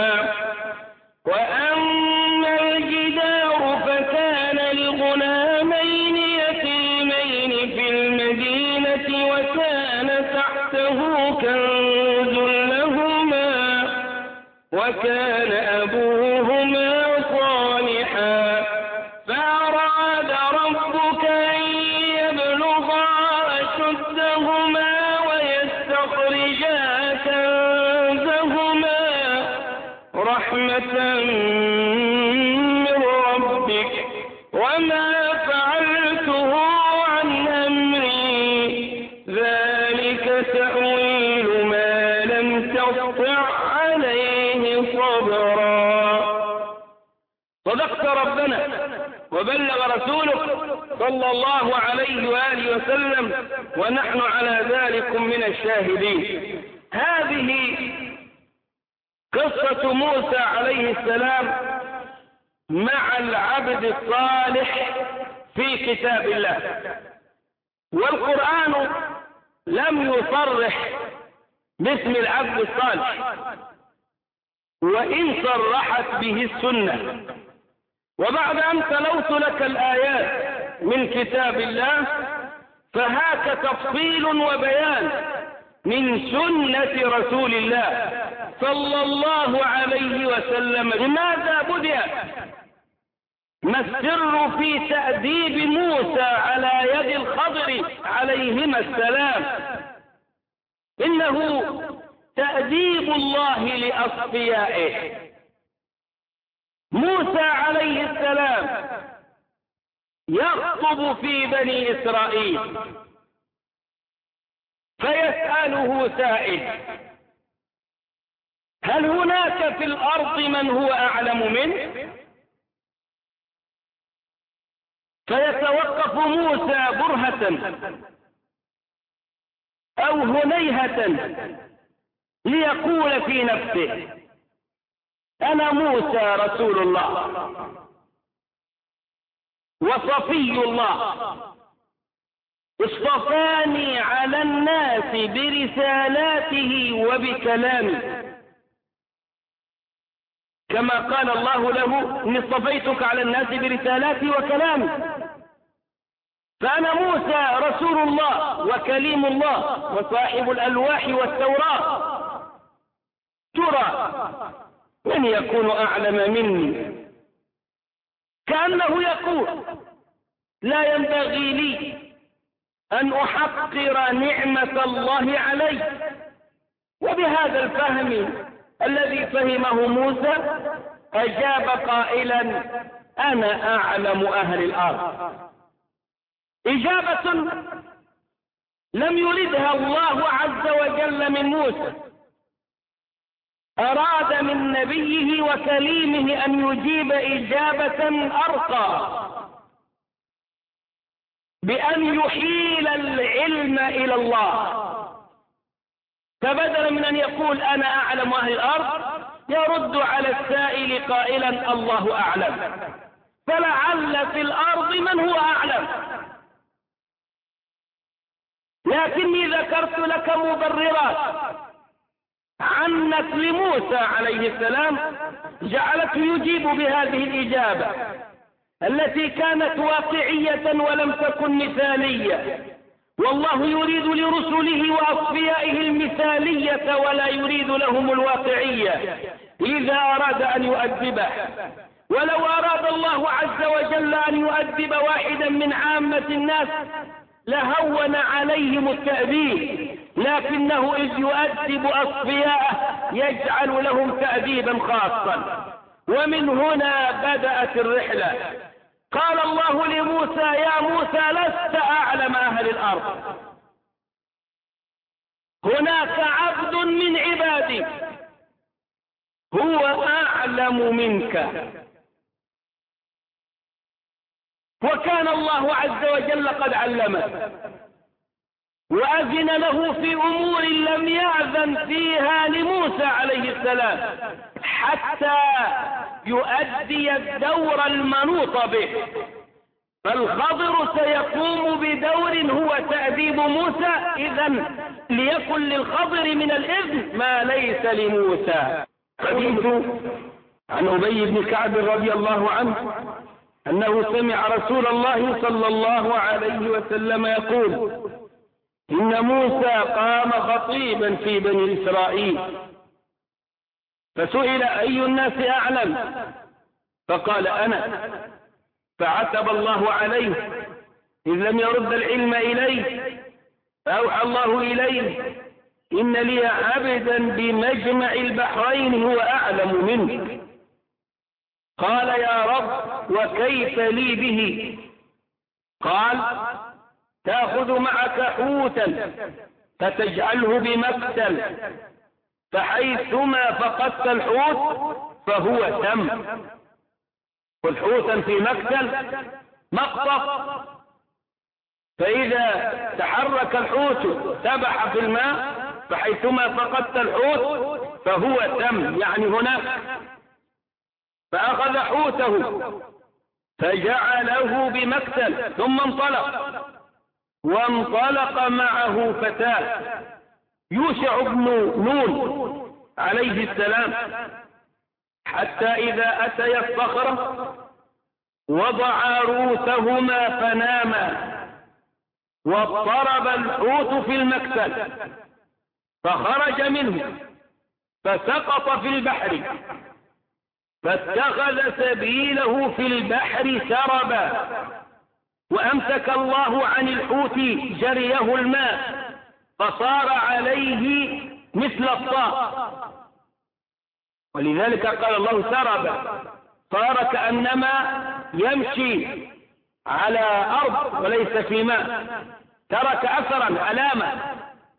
[SPEAKER 1] وأما الجدار فكان لغلامين يتيمين في المدينة وكان تحته كنز لهما وكان أبوهما صالحا فأراد ربك أن يبلغا أشدهما ويستخرجا كنزهما رحمة من ربك وما فعلته عن أمري ذلك تأويل ما لم تستطع عليه صبرا. صدقت ربنا وبلغ رسوله صلى الله عليه وآله وسلم ونحن على ذلك من الشاهدين. هذه قصة موسى عليه السلام مع العبد الصالح في كتاب الله، والقرآن لم يصرح باسم العبد الصالح وإن صرحت به السنة. وبعد أن تلوت لك الآيات من كتاب الله فهاك تفصيل وبيان من سنة رسول الله صلى الله عليه وسلم. لماذا بدأ؟ ما السر في تأديب موسى على يد الخضر عليهما السلام؟ إنه تأديب الله لأصفيائه. موسى عليه السلام يخطب في بني إسرائيل فيسأله سائل: هل هناك في الأرض من هو أعلم منه؟ فيتوقف موسى برهة أو هنيهة ليقول في نفسه: أنا موسى رسول الله وصفي الله، اصطفاني على الناس برسالاته وبكلامه، كما قال الله له: إني اصطفيتك على الناس برسالاتي وكلامي. فأنا موسى رسول الله وكليم الله وصاحب الألواح والتوراة. ترى من يكون أعلم مني؟ كأنه يقول: لا ينبغي لي أن أحقر نعمة الله علي. وبهذا الفهم الذي فهمه موسى أجاب قائلا: أنا أعلم أهل الأرض. إجابة لم يردها الله عز وجل من موسى، أراد من نبيه وكليمه أن يجيب إجابة أرقى بأن يحيل العلم إلى الله. فبدلا من أن يقول أنا أعلم أهل الأرض يرد على السائل قائلا: الله أعلم. فلعل في الأرض من هو أعلم، لكني ذكرت لك مبررات عنت لموسى عليه السلام جعلته يجيب بهذه الإجابة التي كانت واقعية ولم تكن مثالية، والله يريد لرسله وأصفيائه المثالية ولا يريد لهم الواقعية إذا أراد أن يؤدبه. ولو أراد الله عز وجل أن يؤدب واحدا من عامة الناس لهون عليهم التأديب، لكنه إذ يؤدب أصفياءه يجعل لهم تأديبا خاصا. ومن هنا بدأت الرحلة. قال الله لموسى: يا موسى لست أعلم أهل الأرض، هناك عبد من عبادي هو أعلم منك. وكان الله عز وجل قد علمه وأذن له في أمور لم يأذن فيها لموسى عليه السلام حتى يؤدي الدور المنوط به. فالخضر سيقوم بدور هو تأديب موسى، إذن ليكن للخضر من الإذن ما ليس لموسى. حديث عن أبي بن كعب رضي الله عنه أنه سمع رسول الله صلى الله عليه وسلم يقول: إن موسى قام خطيبا في بني إسرائيل فسئل أي الناس أعلم؟ فقال: أنا. فعتب الله عليه إذ لم يرد العلم إليه، فأوحى الله إليه: إن لي عبدا بمجمع البحرين هو أعلم منك. قال: يا رب وكيف لي به؟ قال: تأخذ معك حوتا فتجعله بمكتل، فحيثما فقدت الحوت فهو تم. والحوتا في مكتل مقطف، فإذا تحرك الحوت سبح في الماء فحيثما فقدت الحوت فهو تم، يعني هناك. فأخذ حوته فجعله بمكتل ثم انطلق، وانطلق معه فتاه يوشع بن نون عليه السلام، حتى إذا أتيا الصخرة وضعا رؤوسهما فناما، واضطرب الحوت في المكتل فخرج منه فسقط في البحر، فاتخذ سبيله في البحر سربا، وأمسك الله عن الحوت جريه الماء فصار عليه مثل الطاق، ولذلك قال الله سربا، صار كأنما يمشي على أرض وليس في ماء، ترك أثرا علامة.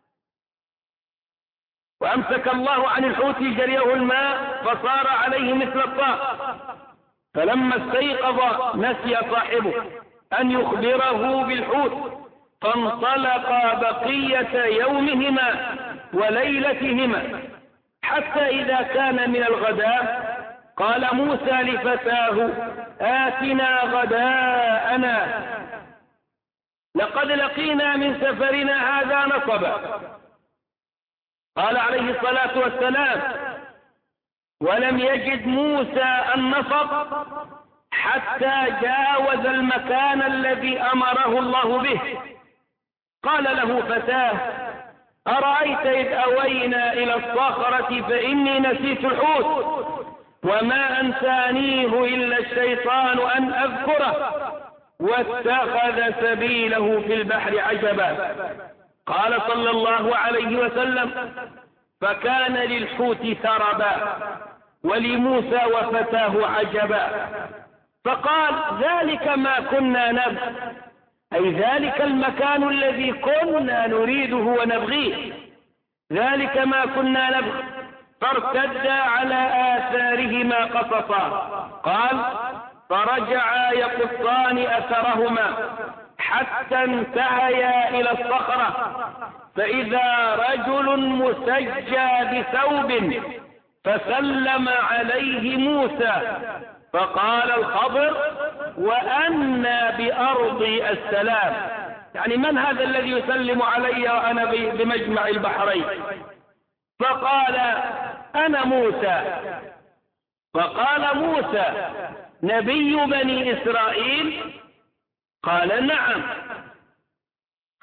[SPEAKER 1] وأمسك الله عن الحوت جريه الماء فصار عليه مثل الطاق، فلما استيقظ نسي صاحبه أن يخبره بالحوت، فانطلقا بقية يومهما وليلتهما، حتى إذا كان من الغداء قال موسى لفتاه: آتنا غداءنا لقد لقينا من سفرنا هذا نصبا. قال عليه الصلاة والسلام: ولم يجد موسى النصب حتى جاوز المكان الذي أمره الله به. قال له فتاه: أرأيت إذ أوينا إلى الصخرة فإني نسيت الحوت وما أنسانيه إلا الشيطان أن أذكره، واتخذ سبيله في البحر عجبا. قال صلى الله عليه وسلم: فكان للحوت سربا ولموسى وفتاه عجبا. فقال: ذلك ما كنا نبغي، أي ذلك المكان الذي كنا نريده ونبغيه، ذلك ما كنا نبغي. فارتدا على آثارهما قصصا. قال: فرجعا يقصان أثرهما حتى انتهيا إلى الصخرة، فإذا رجل مسجى بثوب فسلم عليه موسى، فقال الخضر: وأنا بأرضي السلام، يعني من هذا الذي يسلم علي وأنا بمجمع البحرين؟ فقال: أنا موسى. فقال موسى: نبي بني إسرائيل؟ قال: نعم.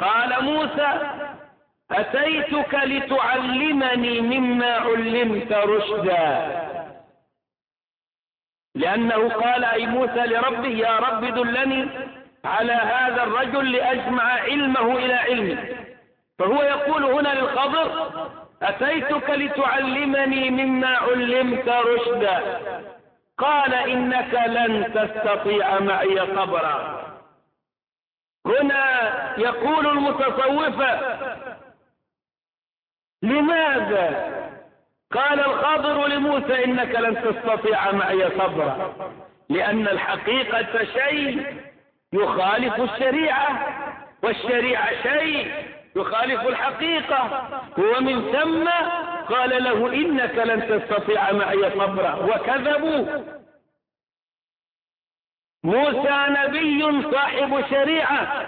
[SPEAKER 1] قال موسى أتيتك لتعلمني مما علمت رشدا، لأنه قال أي موسى لربه يا رب دلني على هذا الرجل لأجمع علمه إلى علمي. فهو يقول هنا للخضر أتيتك لتعلمني مما علمت رشدا، قال إنك لن تستطيع معي صبرا. هنا يقول المتصوفة لماذا قال الخضر لموسى إنك لن تستطيع معي صبرا؟ لأن الحقيقة شيء يخالف الشريعة، والشريعة شيء يخالف الحقيقة، ومن ثم قال له إنك لن تستطيع معي صبرا، وكذبوا. موسى نبي صاحب شريعة،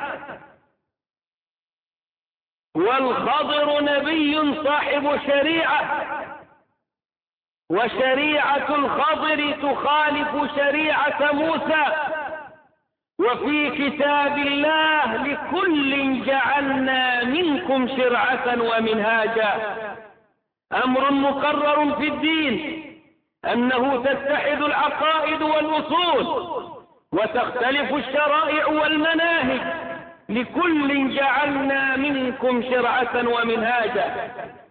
[SPEAKER 1] والخضر نبي صاحب شريعة، وشريعة الخضر تخالف شريعة موسى. وفي كتاب الله لكل جعلنا منكم شرعة ومنهاجا، أمر مقرر في الدين أنه تتحد العقائد والأصول وتختلف الشرائع والمناهج، لكل جعلنا منكم شرعة ومنهاجا.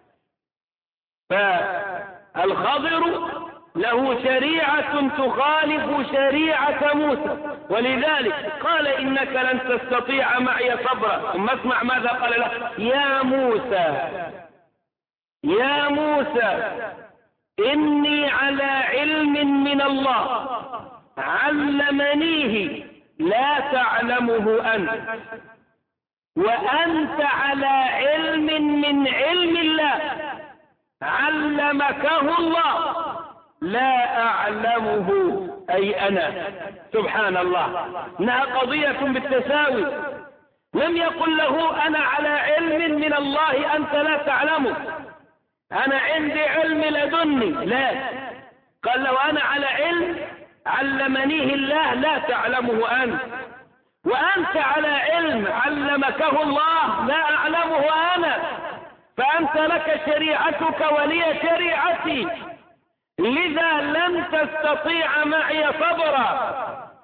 [SPEAKER 1] فالخضر له شريعة تخالف شريعة موسى، ولذلك قال إنك لن تستطيع معي صبرا. ثم اسمع ماذا قال له: يا موسى يا موسى إني على علم من الله علمنيه لا تعلمه أنت، وأنت على علم من علم الله علمكه الله لا أعلمه أي أنا. سبحان الله، إنها قضية بالتساوي. لم يقل له أنا على علم من الله أنت لا تعلمه، أنا عندي علم لدني، لا، قال له أنا على علم علمنيه الله لا تعلمه أنت، وأنت على علم علمكه الله لا أعلمه أنا، فأنت لك شريعتك ولي شريعتي، لذا لن تستطيع معي صبرا.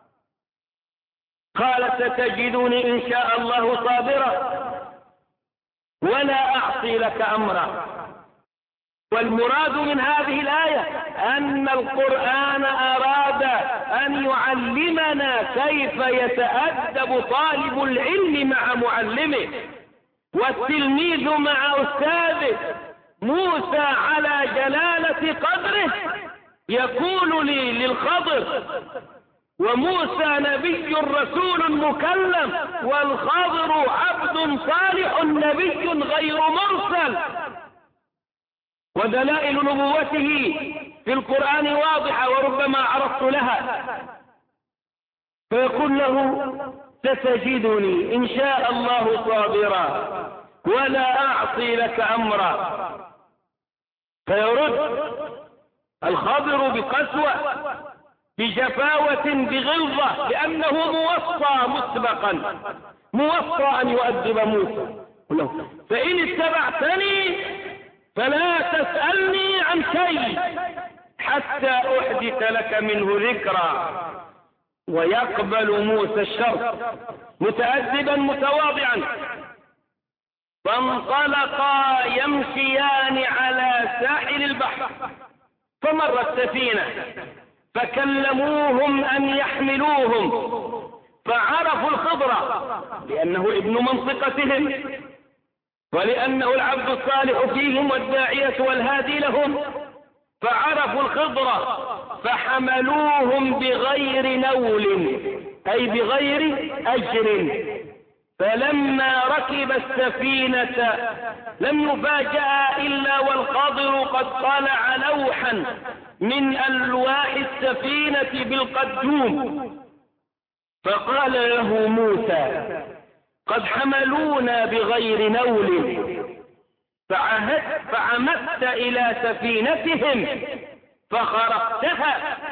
[SPEAKER 1] قال ستجدني إن شاء الله صابرا ولا أعصي لك أمرا. والمراد من هذه الآية أن القرآن أراد أن يعلمنا كيف يتأدب طالب العلم مع معلمه، والتلميذ مع أستاذه. موسى على جلالة قدره يقول لي للخضر، وموسى نبي رسول مكلم، والخضر عبد صالح نبي غير مرسل، ودلائل نبوته في القرآن واضحة وربما عرفت لها. فيقول له ستجدني إن شاء الله صابرا ولا أعصي لك أمرا. فيرد الخضر بقسوة بجفاوة بغلظة، لأنه موصى مسبقا، موصى أن يؤدب موسى. فإن اتبعتني فلا تسألني عن شيء حتى أحدث لك منه ذكرا. ويقبل موسى الشر متأدبا متواضعا. فانطلقا يمشيان على ساحل البحر، فمرت سفينة فكلموهم أن يحملوهم، فعرفوا الخضر لأنه ابن منطقتهم، ولأنه العبد الصالح فيهم والداعية والهادي لهم، فعرفوا الخضر فحملوهم بغير نول أي بغير أجر. فلما ركب السفينة لم يفاجأ إلا والخضر قد طلع لوحا من ألواح السفينة بالقدوم، فقال له موسى قد حملونا بغير نول فعهدت فعمدت إلى سفينتهم فخرقتها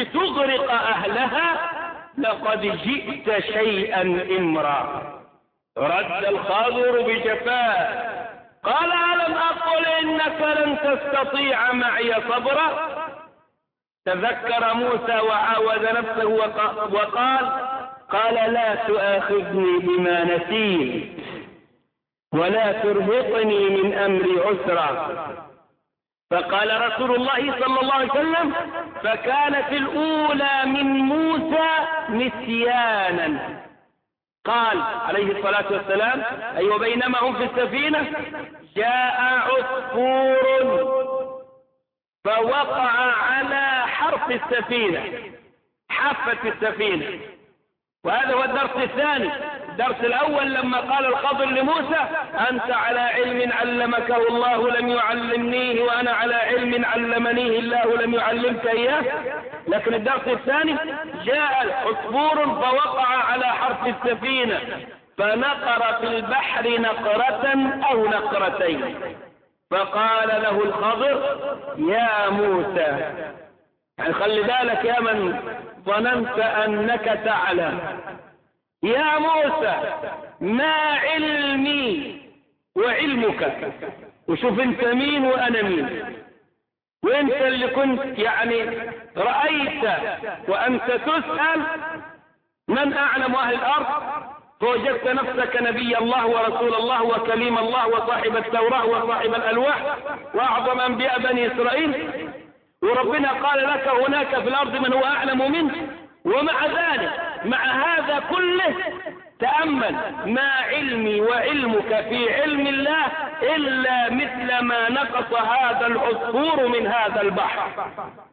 [SPEAKER 1] لتغرق أهلها، لقد جئت شيئا إمرا. رد الخضر بجفاء قال ألم أقل إنك لن تستطيع معي صبرا؟ تذكر موسى وعاود نفسه وقال قال لا تؤاخذني بما نسيت ولا ترهقني من أمري عسرا. فقال رسول الله صلى الله عليه وسلم فكانت الأولى من موسى نسيانا. قال عليه الصلاة والسلام أي وبينما هم في السفينة جاء عصفور فوقع على حرف السفينة، حافة السفينة. وهذا هو الدرس الثاني. الدرس الأول لما قال الخضر لموسى أنت على علم علمكه الله لم يعلمنيه وأنا على علم علمنيه الله لم يعلمك إياه. لكن الدرس الثاني جاء عصفور فوقع على حرف السفينة فنقر في البحر نقرة أو نقرتين. فقال له الخضر يا موسى، يعني خلي بالك يا من ظننت أنك تعلم، يا موسى ما علمي وعلمك. وشوف انت مين وانا مين، وانت اللي كنت يعني رأيت وانت تسأل من اعلم اهل الارض، فوجدت نفسك نبي الله ورسول الله وكليم الله وصاحب التوراة وصاحب الالواح واعظم انبياء بني اسرائيل، وربنا قال لك هناك في الارض من هو اعلم منك. ومع ذلك مع هذا كله تأمل ما علمي وعلمك في علم الله إلا مثل ما نقص هذا العصفور من هذا البحر.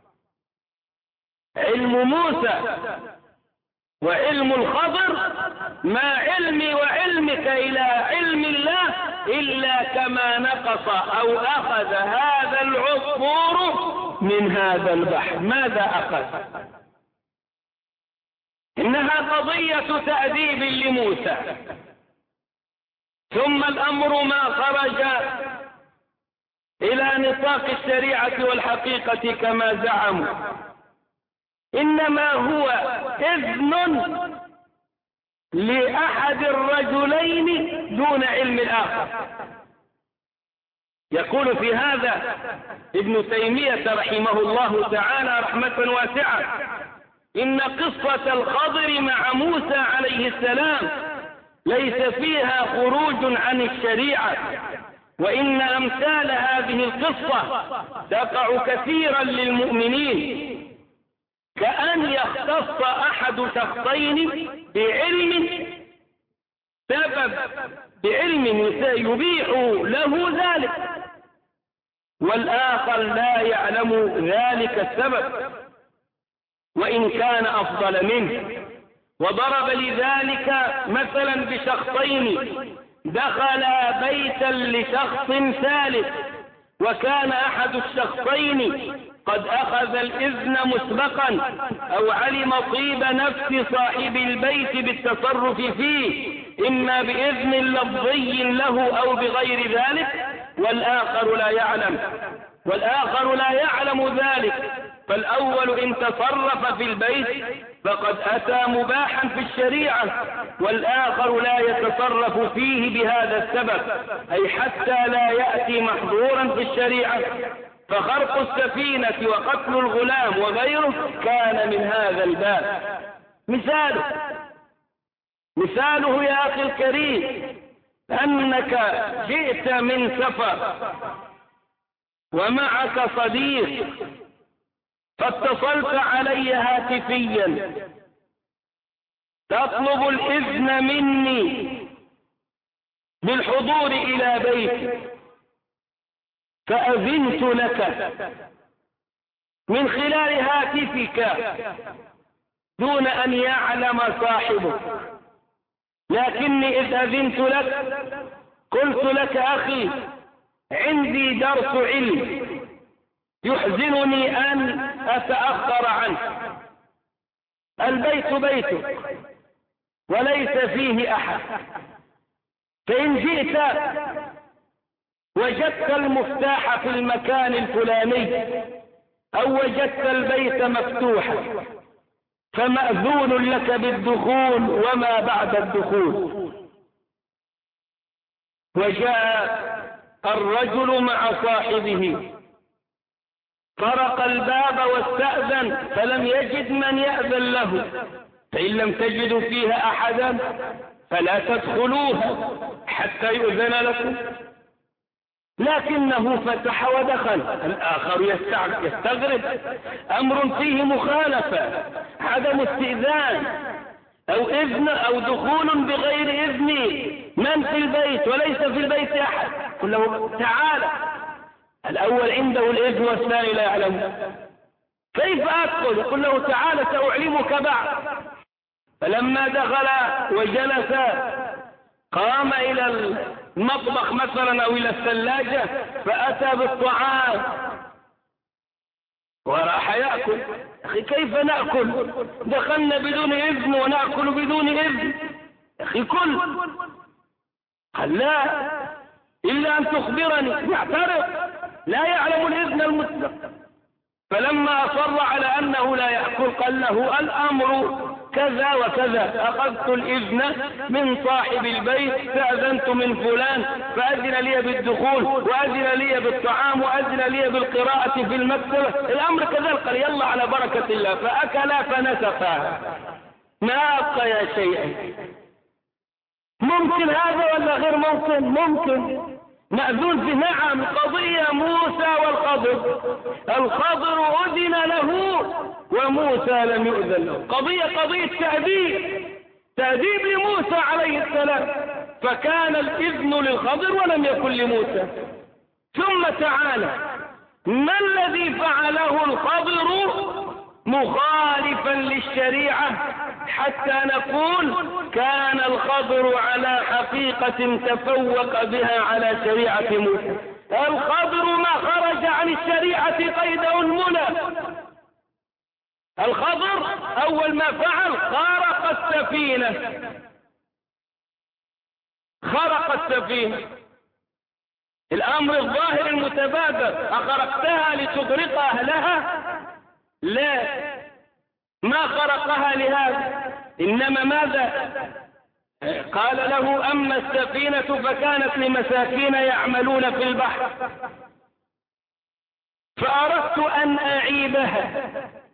[SPEAKER 1] علم موسى وعلم الخضر ما علمي وعلمك إلى علم الله إلا كما نقص أو أخذ هذا العصفور من هذا البحر. ماذا أخذ؟ إنها قضية تأديب لموسى. ثم الأمر ما خرج إلى نطاق الشريعة والحقيقة كما زعموا، إنما هو إذن لأحد الرجلين دون علم الآخر. يقول في هذا ابن تيمية رحمه الله تعالى رحمة واسعة إن قصة الخضر مع موسى عليه السلام ليس فيها خروج عن الشريعة، وإن أمثال هذه القصة تقع كثيرا للمؤمنين، كأن يختص أحد شخصين بعلم سبب بعلم يبيح له ذلك والآخر لا يعلم ذلك السبب وإن كان أفضل منه. وضرب لذلك مثلا بشخصين دخلا بيتا لشخص ثالث، وكان أحد الشخصين قد أخذ الإذن مسبقا أو علم طيب نفس صاحب البيت بالتصرف فيه إما بإذن لفظي له أو بغير ذلك، والآخر لا يعلم والآخر لا يعلم ذلك. فالأول إن تصرف في البيت فقد أتى مباحا في الشريعة، والآخر لا يتصرف فيه بهذا السبب، أي حتى لا يأتي محظورا في الشريعة. فخرق السفينة وقتل الغلام وغيره كان من هذا الباب. مثاله مثاله يا أخي الكريم أنك جئت من سفر ومعك صديق فاتصلت علي هاتفيا تطلب الإذن مني بالحضور إلى بيتي، فأذنت لك من خلال هاتفك دون أن يعلم صاحبك، لكني إذ أذنت لك قلت لك أخي عندي درس علم يحزنني أن أتأخر عنه، البيت بيتك وليس فيه أحد، فإن جئت وجدت المفتاح في المكان الفلاني أو وجدت البيت مفتوحا فمأذون لك بالدخول وما بعد الدخول. وجاء الرجل مع صاحبه، طرق الباب واستأذن فلم يجد من يأذن له، فإن لم تجدوا فيها أحدا فلا تدخلوها حتى يؤذن لكم. لكنه فتح ودخل. الآخر يستغرب، أمر فيه مخالفة، عدم استئذان أو إذن أو دخول بغير إذن من في البيت وليس في البيت أحد. قل له تعالى. الأول عنده الإذن والثاني لا يعلم. كيف أدخل؟ يقول له تعالى سأعلمك بعد. فلما دخل وجلس قام إلى المطبخ مثلا أو إلى الثلاجة فأتى بالطعام وراح يأكل. أخي كيف نأكل؟ دخلنا بدون إذن ونأكل بدون إذن. أخي كل. قال لا إلا أن تخبرني. يعترض، لا يعلم الإذن المطلق. فلما أصر على أنه لا يأكل قال له الأمر كذا وكذا، أخذت الإذن من صاحب البيت، فأذنت من فلان فأذن لي بالدخول وأذن لي بالطعام وأذن لي بالقراءة في المكتبة، الأمر كذا. قال يلا على بركة الله. فأكلا فنسقا ما أبقى شيئا. ممكن هذا ولا غير ممكن؟ ممكن. مأذون في نعم. قضية موسى والخضر، الخضر أذن له وموسى لم يؤذن له. قضية قضية تأديب، تأديب لموسى عليه السلام، فكان الإذن للخضر ولم يكن لموسى. ثم تعالى ما الذي فعله الخضر مخالفا للشريعة حتى نقول كان الخضر على حقيقة تفوق بها على شريعة موسى؟ الخضر ما خرج عن الشريعة قيد أنملة. الخضر أول ما فعل خرق السفينة، خرق السفينة. الأمر الظاهر المتبادر، أخرقتها لتغرق أهلها؟ لا، ما خرقها لهذا، إنما ماذا قال له؟ أما السفينة فكانت لمساكين يعملون في البحر فأردت أن أعيبها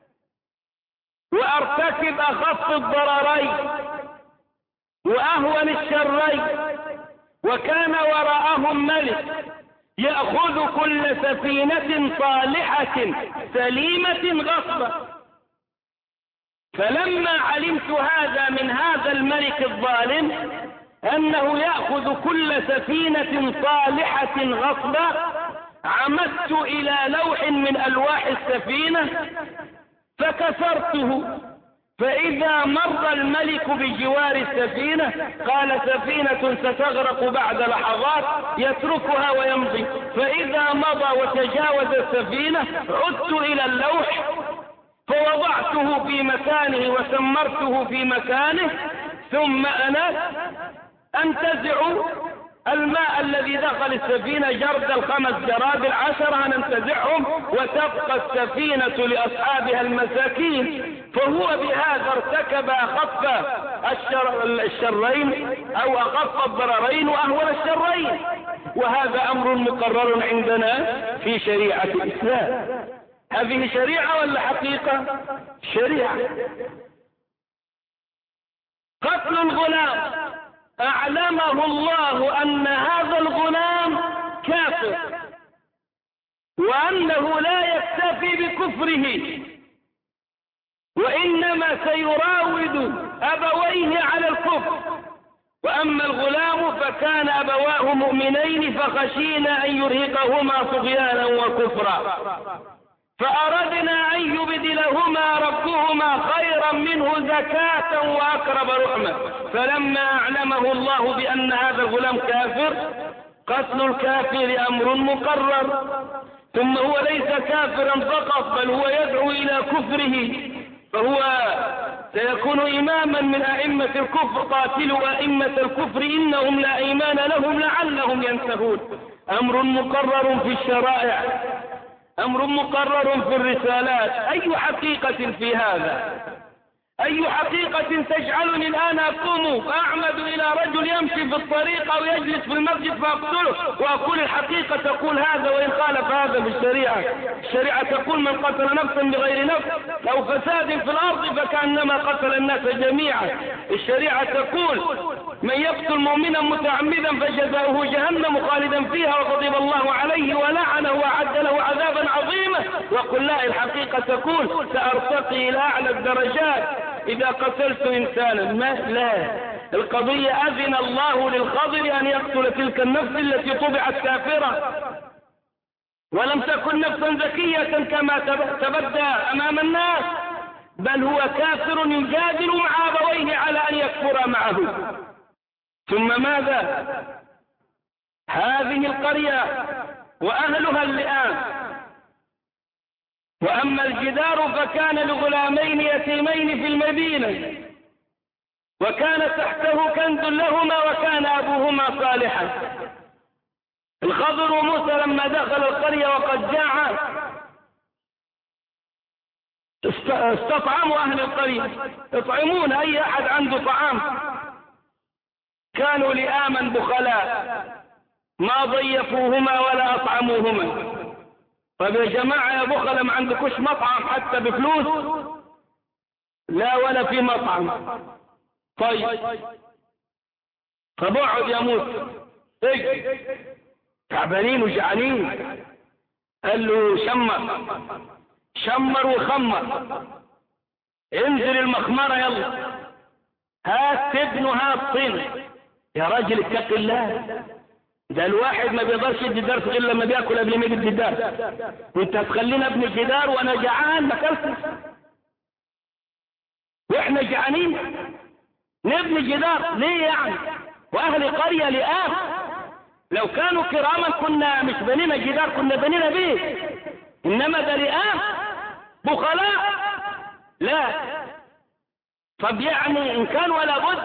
[SPEAKER 1] وأرتكب أخف الضررين وأهون الشرين، وكان وراءهم ملك يأخذ كل سفينة صالحة سليمة غصبا. فلما علمت هذا من هذا الملك الظالم أنه يأخذ كل سفينة صالحة غصبا، عمدت إلى لوح من ألواح السفينة فكسرته، فإذا مر الملك بجوار السفينة قال سفينة ستغرق بعد لحظات، يتركها ويمضي. فإذا مضى وتجاوز السفينة عدت إلى اللوح فوضعته في مكانه وسمرته في مكانه، ثم أنا أنتزع الماء الذي دخل السفينة، جرد الخمس جراد العشرة ننتزعهم وتبقى السفينة لأصحابها المساكين. فهو بهذا ارتكب أخف الشر الشرين أو أخف الضررين وأهون الشرين، وهذا أمر مقرر عندنا في شريعة الإسلام. هذه شريعة ولا حقيقة؟ شريعة. قتل الغلام، أعلمه الله أن هذا الغلام كافر وأنه لا يكتفي بكفره وإنما سيراود أبويه على الكفر. وأما الغلام فكان أبواه مؤمنين فخشينا أن يرهقهما طغيانا وكفرا فأردنا أن يبدلهما ربهما خيرا منه زكاة وأقرب رحمة. فلما أعلمه الله بأن هذا الغلام كافر، قتل الكافر أمر مقرر. ثم هو ليس كافرا فقط بل هو يدعو إلى كفره، فهو سيكون إماما من أئمة الكفر. قاتلوا أئمة الكفر إنهم لا إيمان لهم لعلهم ينتهون. أمر مقرر في الشرائع، أمر مقرر في الرسالات. أي حقيقة في هذا؟ أي حقيقة تجعلني الآن أقوم فأعمد إلى رجل يمشي في الطريق أو يجلس في المسجد فأقتله وأقول الحقيقة تقول هذا وإن خالف هذا بالشريعة؟ الشريعة تقول من قتل نفسا بغير نفس أو فساد في الأرض فكأنما قتل الناس جميعا. الشريعة تقول من يقتل مؤمنا متعمدا فجزاؤه جهنم خالدا فيها وغضب الله عليه ولعنه وأعد له عذابا عظيما. وقل لا، الحقيقة تقول سأرتقي إلى أعلى الدرجات إذا قتلت إنسانا. ما لا، القضية أذن الله للخضر أن يقتل تلك النفس التي طبعت كافرة ولم تكن نفسا زكية كما تبدى أمام الناس، بل هو كافر يجادل مع أبويه على أن يكفر معه. ثم ماذا؟ هذه القرية وأهلها اللئام. وأما الجدار فكان لغلامين يتيمين في المدينة وكان تحته كنز لهما وكان أبوهما صالحا. الخضر وموسى لما دخل القرية وقد جاع استطعموا أهل القرية، يطعمون أي أحد عنده طعام. كانوا لئاما بخلاء ما ضيفوهما ولا أطعموهما. طيب يا جماعة يا بخلة ما عندكوش مطعم حتى بفلوس؟ لا ولا في مطعم. طيب طب اقعد يا موسى، اجي تعبانين وجعانين. قال له شمر شمر وخمر، انزل المخمرة يلا، هات تبن وهات طين. يا راجل اتق الله، ده الواحد ما بيقدرش يدي درس غير لما بياكل قبل ما يدي الدرس. وانت هتخلينا ابن جدار وانا جعان ما اكلتش واحنا جعانين نبني جدار ليه يعني؟ واهل قرية لئام، لو كانوا كراما كنا مش بنينا جدار كنا بنينا بيه، انما ده لئام بخلاء. لا، طب يعني ان كان ولا بد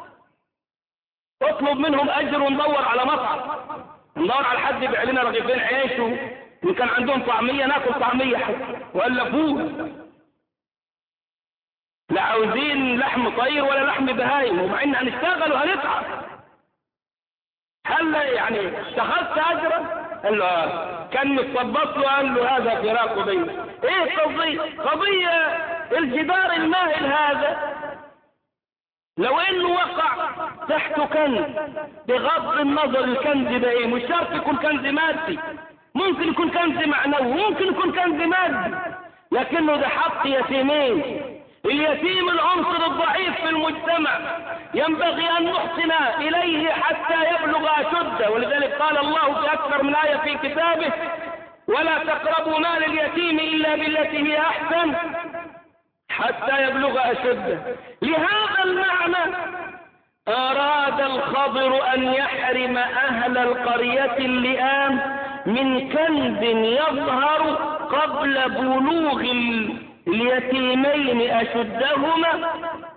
[SPEAKER 1] اطلب منهم اجر وندور على مطعم، ندور على حد يبيع لنا رغيفين عيش، وان كان عندهم طعميه ناكل طعميه حتى ولا فول. لا عاوزين لحم طير ولا لحم بهايم، ومع ان هنشتغل وهنتعب. هل يعني اتخذت اجرا؟ قال له كان متطبط له، قال له هذا فراق بيني. ايه القضيه؟ قضيه الجدار الماهل هذا لو انه وقع تحته كنز، بغض النظر الكنز ده ايه، مش شرط يكون كنز مادي، ممكن يكون كنز معنوي، ممكن يكون كنز مادي، لكنه ده حق يتيمين. اليتيم العنصر الضعيف في المجتمع ينبغي ان نحسن اليه حتى يبلغ اشده. ولذلك قال الله في اكثر من آية في كتابه ولا تقربوا مال اليتيم الا بالتي هي احسن حتى يبلغ أشده. لهذا المعنى أراد الخضر أن يحرم أهل القرية اللئام من كنز يظهر قبل بلوغ اليتيمين أشدهما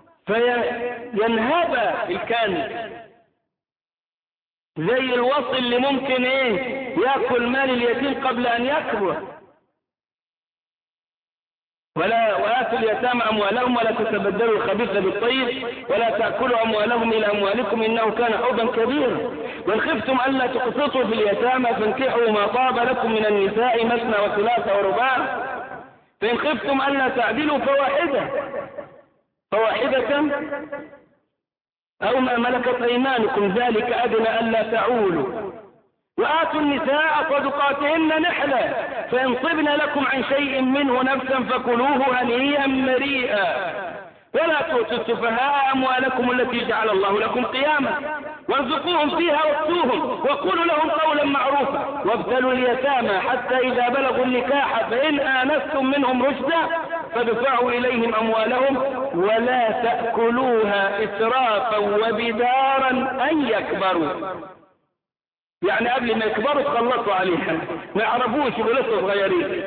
[SPEAKER 1] فينهب الكنز، زي الوصل اللي ممكن ايه يأكل مال اليتيم قبل أن يكبر. ولا وآتوا اليتامى أموالهم ولا تتبدلوا الخبيث بالطيب ولا تأكلوا أموالهم إلى أموالكم إنه كان حوبا كبيرا. وإن خفتم ألا تقسطوا في اليتامى فانكحوا ما طاب لكم من النساء مثنى وثلاث ورباع فإن خفتم ألا تعدلوا فواحدة فواحدة أو ما ملكت أيمانكم ذلك أدنى ألا تعولوا. وآتوا النساء صدقاتهن نحلة فإن طبن لكم عن شيء منه نفسا فكلوه هنيئا مريئا ولا تؤتوا السفهاء أموالكم التي جعل الله لكم قياما وارزقوهم فيها واكسوهم وقولوا لهم قولا معروفا وابتلوا اليتامى حتى إذا بلغوا النكاح فإن آنستم منهم رشدا فادفعوا إليهم أموالهم ولا تأكلوها إسرافا وبدارا أن يكبروا. يعني قبل ما يكبروا تخلصوا عليها ما يعرفوش يبقوا لسه صغيرين.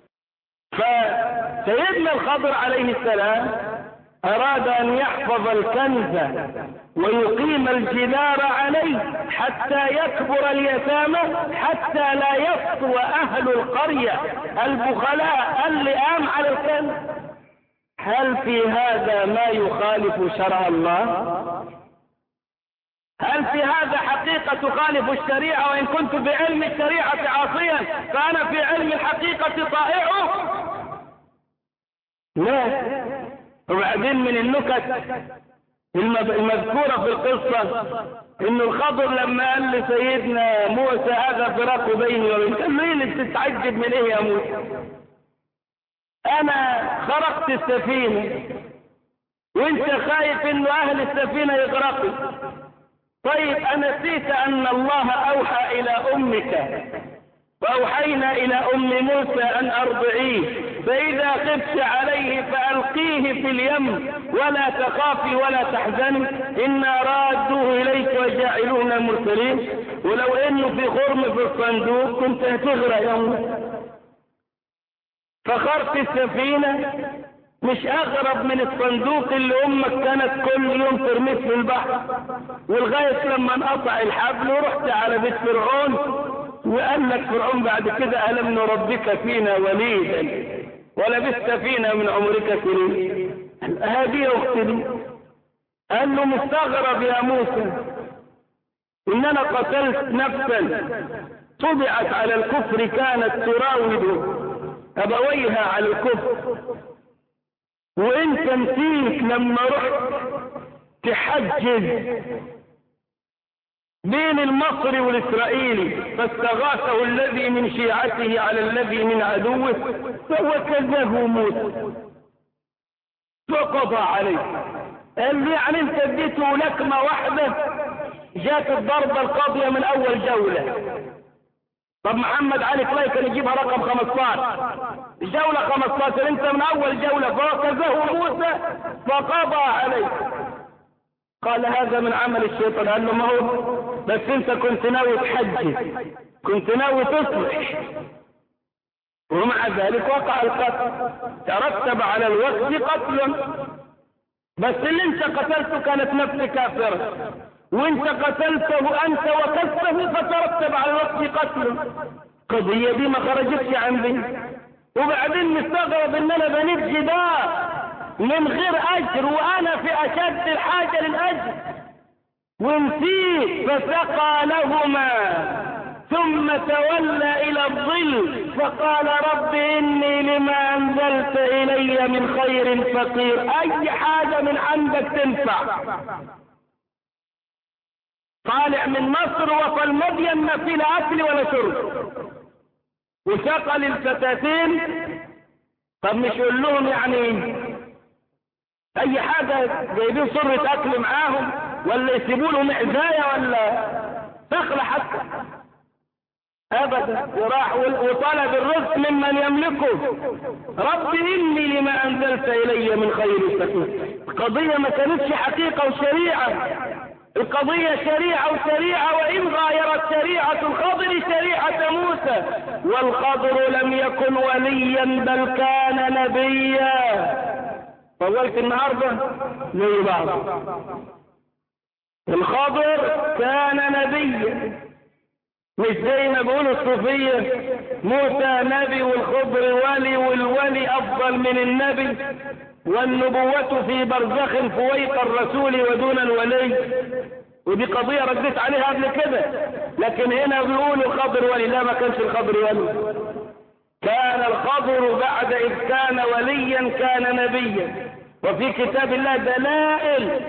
[SPEAKER 1] فسيدنا الخضر عليه السلام أراد أن يحفظ الكنز ويقيم الجدار عليه حتى يكبر اليتامى حتى لا يسطو أهل القرية البخلاء اللئام على الكنز،
[SPEAKER 2] هل في هذا ما يخالف شرع الله؟ هل في هذا حقيقة تخالف الشريعة؟ وإن كنت بعلم الشريعة عاصيا فأنا في علم الحقيقة طائعه؟ لا. وبعدين من النكت المذكورة في القصة إن الخضر لما قال لسيدنا موسى هذا فراق بيني وبينك، قال له إيه اللي بتتعجب من إيه يا موسى؟ أنا خرقت السفينة وأنت خايف إنه أهل السفينة يغرقوا. طيب أنسيت أن الله أوحى إلى أمك وأوحينا إلى أم موسى أن أرضعيه، فإذا خفت عليه فألقيه في اليم ولا تخافي ولا تحزني إنا رادوه إليك وجاعلوه من المرسلين. ولو إنه في خرم في الصندوق كنت هتغرق يا موسى. فخرت السفينة مش أغرب من الصندوق اللي أمك كانت كل يوم ترميه في البحر، ولغاية لما انقطع الحبل ورحت على بيت فرعون وقال لك فرعون بعد كده ألم نربك فينا وليدا ولبثت فينا من عمرك سنين. هذه أختي. قال له مستغرب يا موسى إن أنا قتلت نفسا طبعت على الكفر كانت تراود أبويها على الكفر، وانت نسيت لما رحت تحجز بين المصري والإسرائيلي فاستغاثه الذي من شيعته على الذي من عدوه فوكزه موسى فقضى عليه. قال لي يعني انت اديته لكمة واحدة جات الضربة القاضية من أول جولة. طب محمد علي كلاي كان يجيبها رقم خمسطاشر، جولة خمسطاشر، انت من اول جولة فوكزه موسى فقضى عليه. قال هذا من عمل الشيطان. قال له ما هو بس انت كنت ناوي تحجز، كنت ناوي تصلح، ومع ذلك وقع القتل، ترتب على الوقت قتل، بس اللي انت قتلته كانت نفس كافرة، وانت قتلته انت وكسته فترتب على الوقت قتله. قضية دي ما خرجتش عن ذي. وبعدين مستغرب ان انا بنيت جدار من غير اجر وانا في اشد الحاجة للاجر، ونسيت فسقى لهما ثم تولى الى الظل فقال رب اني لما انزلت الي من خير فقير. اي حاجة من عندك تنفع. طالع من مصر وصل المدين ما في لا اكل ولا شرب، وسقى للفتاتين. طب مش يقول لهم يعني اي حاجة جايبين صرة اكل معاهم ولا يسيبوا له معزاية ولا فخلة حتى؟ ابدا. وراح وطلب الرزق ممن يملكه. رب اني لما انزلت الي من خير فقير. القضية ما كانتش حقيقة وشريعة، القضية شريعة وشريعة، وإن غايرت شريعة الخضر شريعة موسى. والخضر لم يكن وليا بل كان نبيا. طولت النهاردة زي بعض. الخضر كان نبيا، مش زي ما بيقولوا الصوفية موسى نبي والخضر ولي والولي أفضل من النبي، والنبوة في برزخ فويق الرسول ودون الولي. ودي قضية رديت عليها قبل كده، لكن هنا بيقولوا الخضر ولي. لا، ما كانش الخضر ولي، كان الخضر بعد إذ كان وليا كان نبيا. وفي كتاب الله دلائل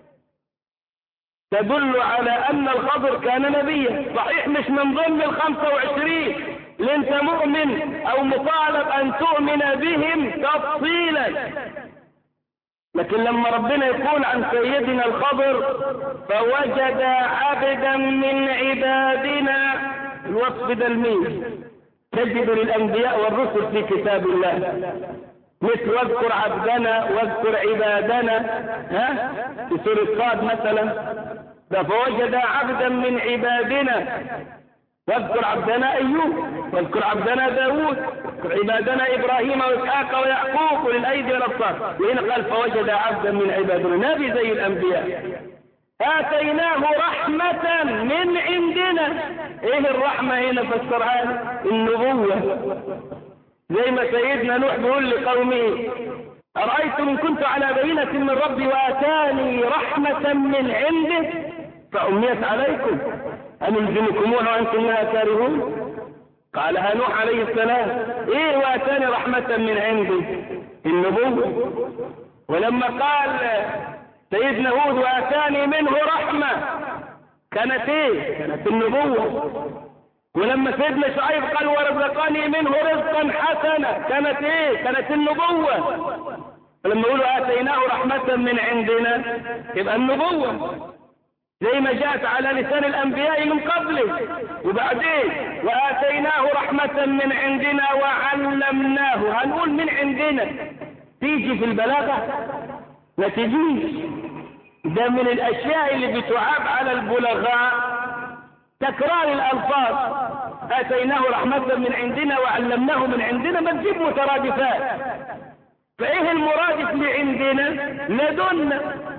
[SPEAKER 2] تدل على أن الخضر كان نبيا. صحيح مش من ضمن الخمسة وعشرين اللي انت مؤمن أو مطالب أن تؤمن بهم تفصيلا، لكن لما ربنا يقول عن سيدنا الخضر فوجد عبدا من عبادنا، الوصف ده المين تجد للأنبياء والرسل في كتاب الله، مثل واذكر عبدنا واذكر عبادنا، ها في سورة صاد مثلا. ده فوجد عبدا من عبادنا، واذكر عبدنا أيوب واذكر عبدنا داود واذكر عبادنا إبراهيم وإسحاق ويعقوب أولي الأيدي والأبصار. وهنا قال فوجد عبدا من عبادنا، نبي زي الأنبياء. آتيناه رحمة من عندنا. إيه الرحمة هنا فسرها؟ النبوة. زي ما سيدنا نوح بيقول لقومه أرأيتم إن كنت على بينة من ربي وآتاني رحمة من عنده فأمنيت عليكم أنلزمكموها وأنتم لها كارهون. قالها نوح عليه السلام إيه وآتاني رحمة من عنده؟ النبوة. ولما قال سيدنا هود وآتاني منه رحمة كانت إيه؟ كانت النبوة. ولما سيدنا شعيب قال ورزقني منه رزقا حسنا كانت إيه؟ كانت النبوة. فلما يقولوا آتيناه رحمة من عندنا يبقى النبوة زي ما جاءت على لسان الأنبياء من قبله. وبعدين وآتيناه رحمة من عندنا وعلمناه، هنقول من عندنا تيجي في البلاغة ما تجيش. ده من الأشياء اللي بتعاب على البلغاء تكرار الألفاظ. آتيناه رحمة من عندنا وعلمناه من عندنا ما تجيب مترادفات. فإيه المرادف لعندنا؟ لدنا.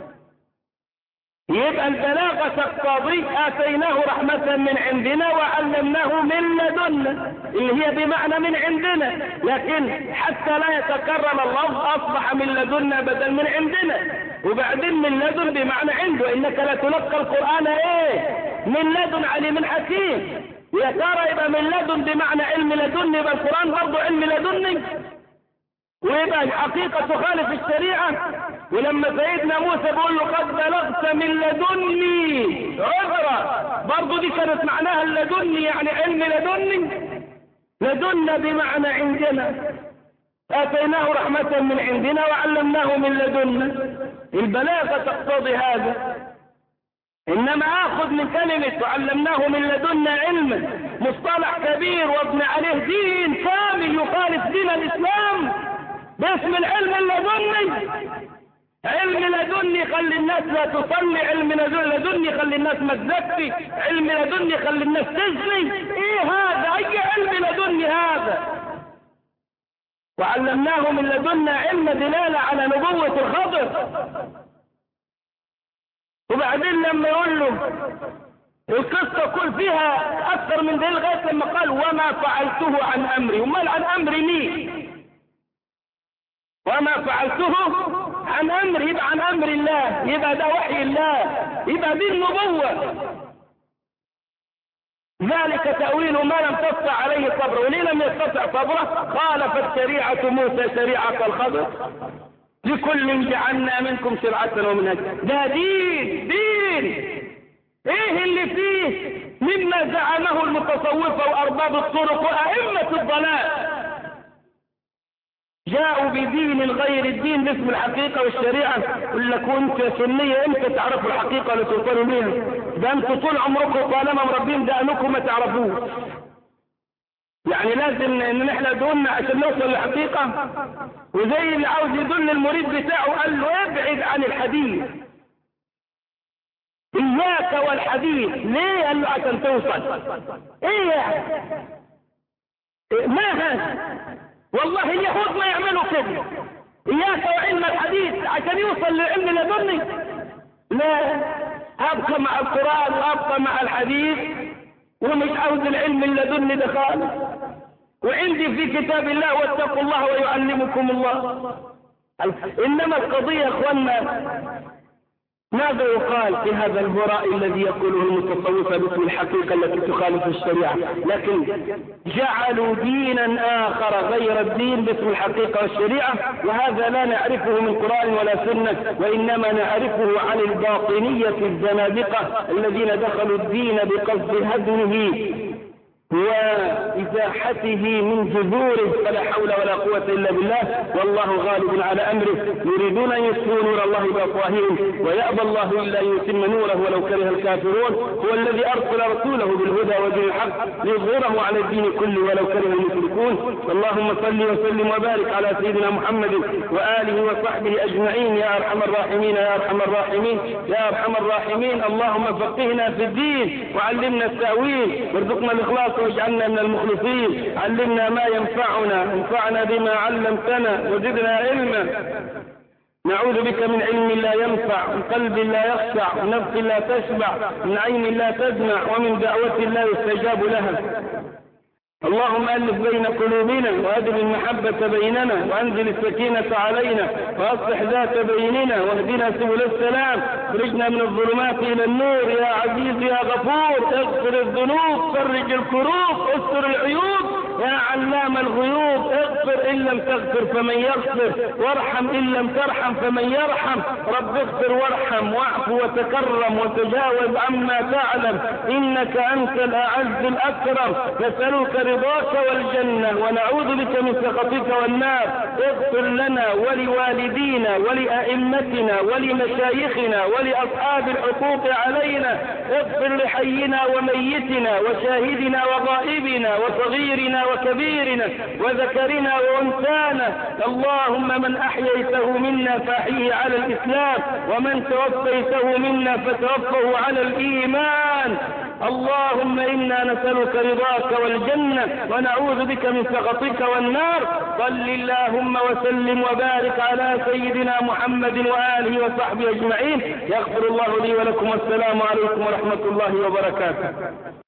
[SPEAKER 2] يبقى البلاغة تقتضي آتيناه رحمة من عندنا وعلمناه من لدنا اللي هي بمعنى من عندنا، لكن حتى لا يتكرر اللفظ أصبح من لدنا بدل من عندنا. وبعدين من لدن بمعنى عنده، إنك لا تلقى القرآن إيه؟ من لدن عليم حكيم. يا ترى يبقى من لدن بمعنى علم لدني، يبقى القرآن برضه علم لدني ويبقى الحقيقة تخالف الشريعة. ولما سيدنا موسى بيقول له قد بلغت من لدني عذرا، برضه دي كانت معناها اللدني يعني علم لدني. لدنا بمعنى عندنا. آتيناه رحمة من عندنا وعلمناه من لدنا. البلاغة تقتضي هذا. إنما آخذ من كلمة وعلمناه من لدنا علما مصطلح كبير وابن عليه دين كامل يخالف دين الإسلام باسم العلم اللدني. علم لدني خلي الناس لا تصلي، علم لدني خلي الناس ما تزكي، علم لدني خلي الناس تزني. ايه هذا؟ اي علم لدني هذا؟ وعلمناه من لدنا علم دلالة على نبوة الخضر. وبعدين لما يقول له القصة كل فيها اكثر من دليل لغاية لما قال وما فعلته عن امري. ومال عن امري مين؟ وما فعلته عن امري يبقى عن امر الله، يبقى ده وحي الله، يبقى دي النبوة. ذلك تأويل ما لم تستطع عليه صبر. وليه لم يستطع صبره؟ خالفت شريعة موسى شريعة الخضر. لكل جعلنا منكم شرعة ومنهجا. ده دين دين ايه اللي فيه مما زعمه المتصوفة وارباب الطرق وائمة الضلال. جاءوا بدين غير الدين باسم الحقيقة والشريعة. يقول لك وانت يا سنية امتى تعرفوا الحقيقة اللي توصلوا بيها؟ ده انتوا طول عمركم طالما مربين دقنكم ما تعرفوه. يعني لازم ان احنا دولنا عشان نوصل للحقيقة. وزي اللي عاوز يدل المريد بتاعه قال له ابعد عن الحديث، اياك والحديث. ليه؟ قال له عشان توصل. ايه يعني؟ ما هذا؟ والله اليهود ما يعملوا كده. اياك وعلم الحديث عشان يوصل للعلم لدني. لا، ابقى مع القرآن وابقى مع الحديث ومش عاوز العلم اللدني ده خالص. وعندي في كتاب الله واتقوا الله ويعلمكم الله. انما القضية يا اخوانا ماذا يقال في هذا الهراء الذي يقوله المتصوفة باسم الحقيقة التي تخالف الشريعة، لكن جعلوا دينا آخر غير الدين باسم الحقيقة والشريعة. وهذا لا نعرفه من قرآن ولا سنة، وإنما نعرفه عن الباطنية الزنادقة الذين دخلوا الدين بقصد هدمه وإزاحته من جذوره. فلا حول ولا قوة إلا بالله، والله غالب على أمره. يريدون أن يطفئوا نور الله بأفواههم ويأبى الله إلا أن يتم نوره ولو كره الكافرون. هو الذي أرسل رسوله بالهدى ودين الحق ليظهره على الدين كله ولو كره المشركون. اللهم صل وسلم وبارك على سيدنا محمد وآله وصحبه أجمعين يا أرحم الراحمين يا أرحم الراحمين يا أرحم الراحمين. اللهم فقهنا في الدين وعلمنا التأويل وارزقنا الإخلاص واجعلنا من المخلصين. علمنا ما ينفعنا، انفعنا بما علمتنا وزدنا علما. نعوذ بك من علم لا ينفع، من قلب لا يخشع، من نفس لا تشبع، من عين لا تدمع، ومن دعوة لا يستجاب لها. اللهم ألف بين قلوبنا وأدم المحبة بيننا وأنزل السكينة علينا وأصلح ذات بيننا واهدنا سبل السلام اخرجنا من الظلمات إلى النور يا عزيز يا غفور اغفر الذنوب فرج الكروب استر العيوب يا علام الغيوب اغفر إن لم تغفر فمن يغفر وارحم إن لم ترحم فمن يرحم رب اغفر وارحم واعف وتكرم وتجاوز عما تعلم إنك أنت الأعز الأكرم نسألك رضاك والجنة ونعوذ بك من سخطك والنار اغفر لنا ولوالدينا ولأئمتنا ولمشايخنا ولأصحاب الحقوق علينا اغفر لحينا وميتنا وشاهدنا وغائبنا وصغيرنا وكبيرنا وذكرنا وأنثانا اللهم من أحييته منا فأحيه على الإسلام ومن توفيته منا فتوفه على الإيمان اللهم إنا نسألك رضاك والجنة ونعوذ بك من سخطك والنار صل اللهم وسلم وبارك على سيدنا محمد وآله وصحبه أجمعين يغفر الله لي ولكم والسلام عليكم ورحمة الله وبركاته.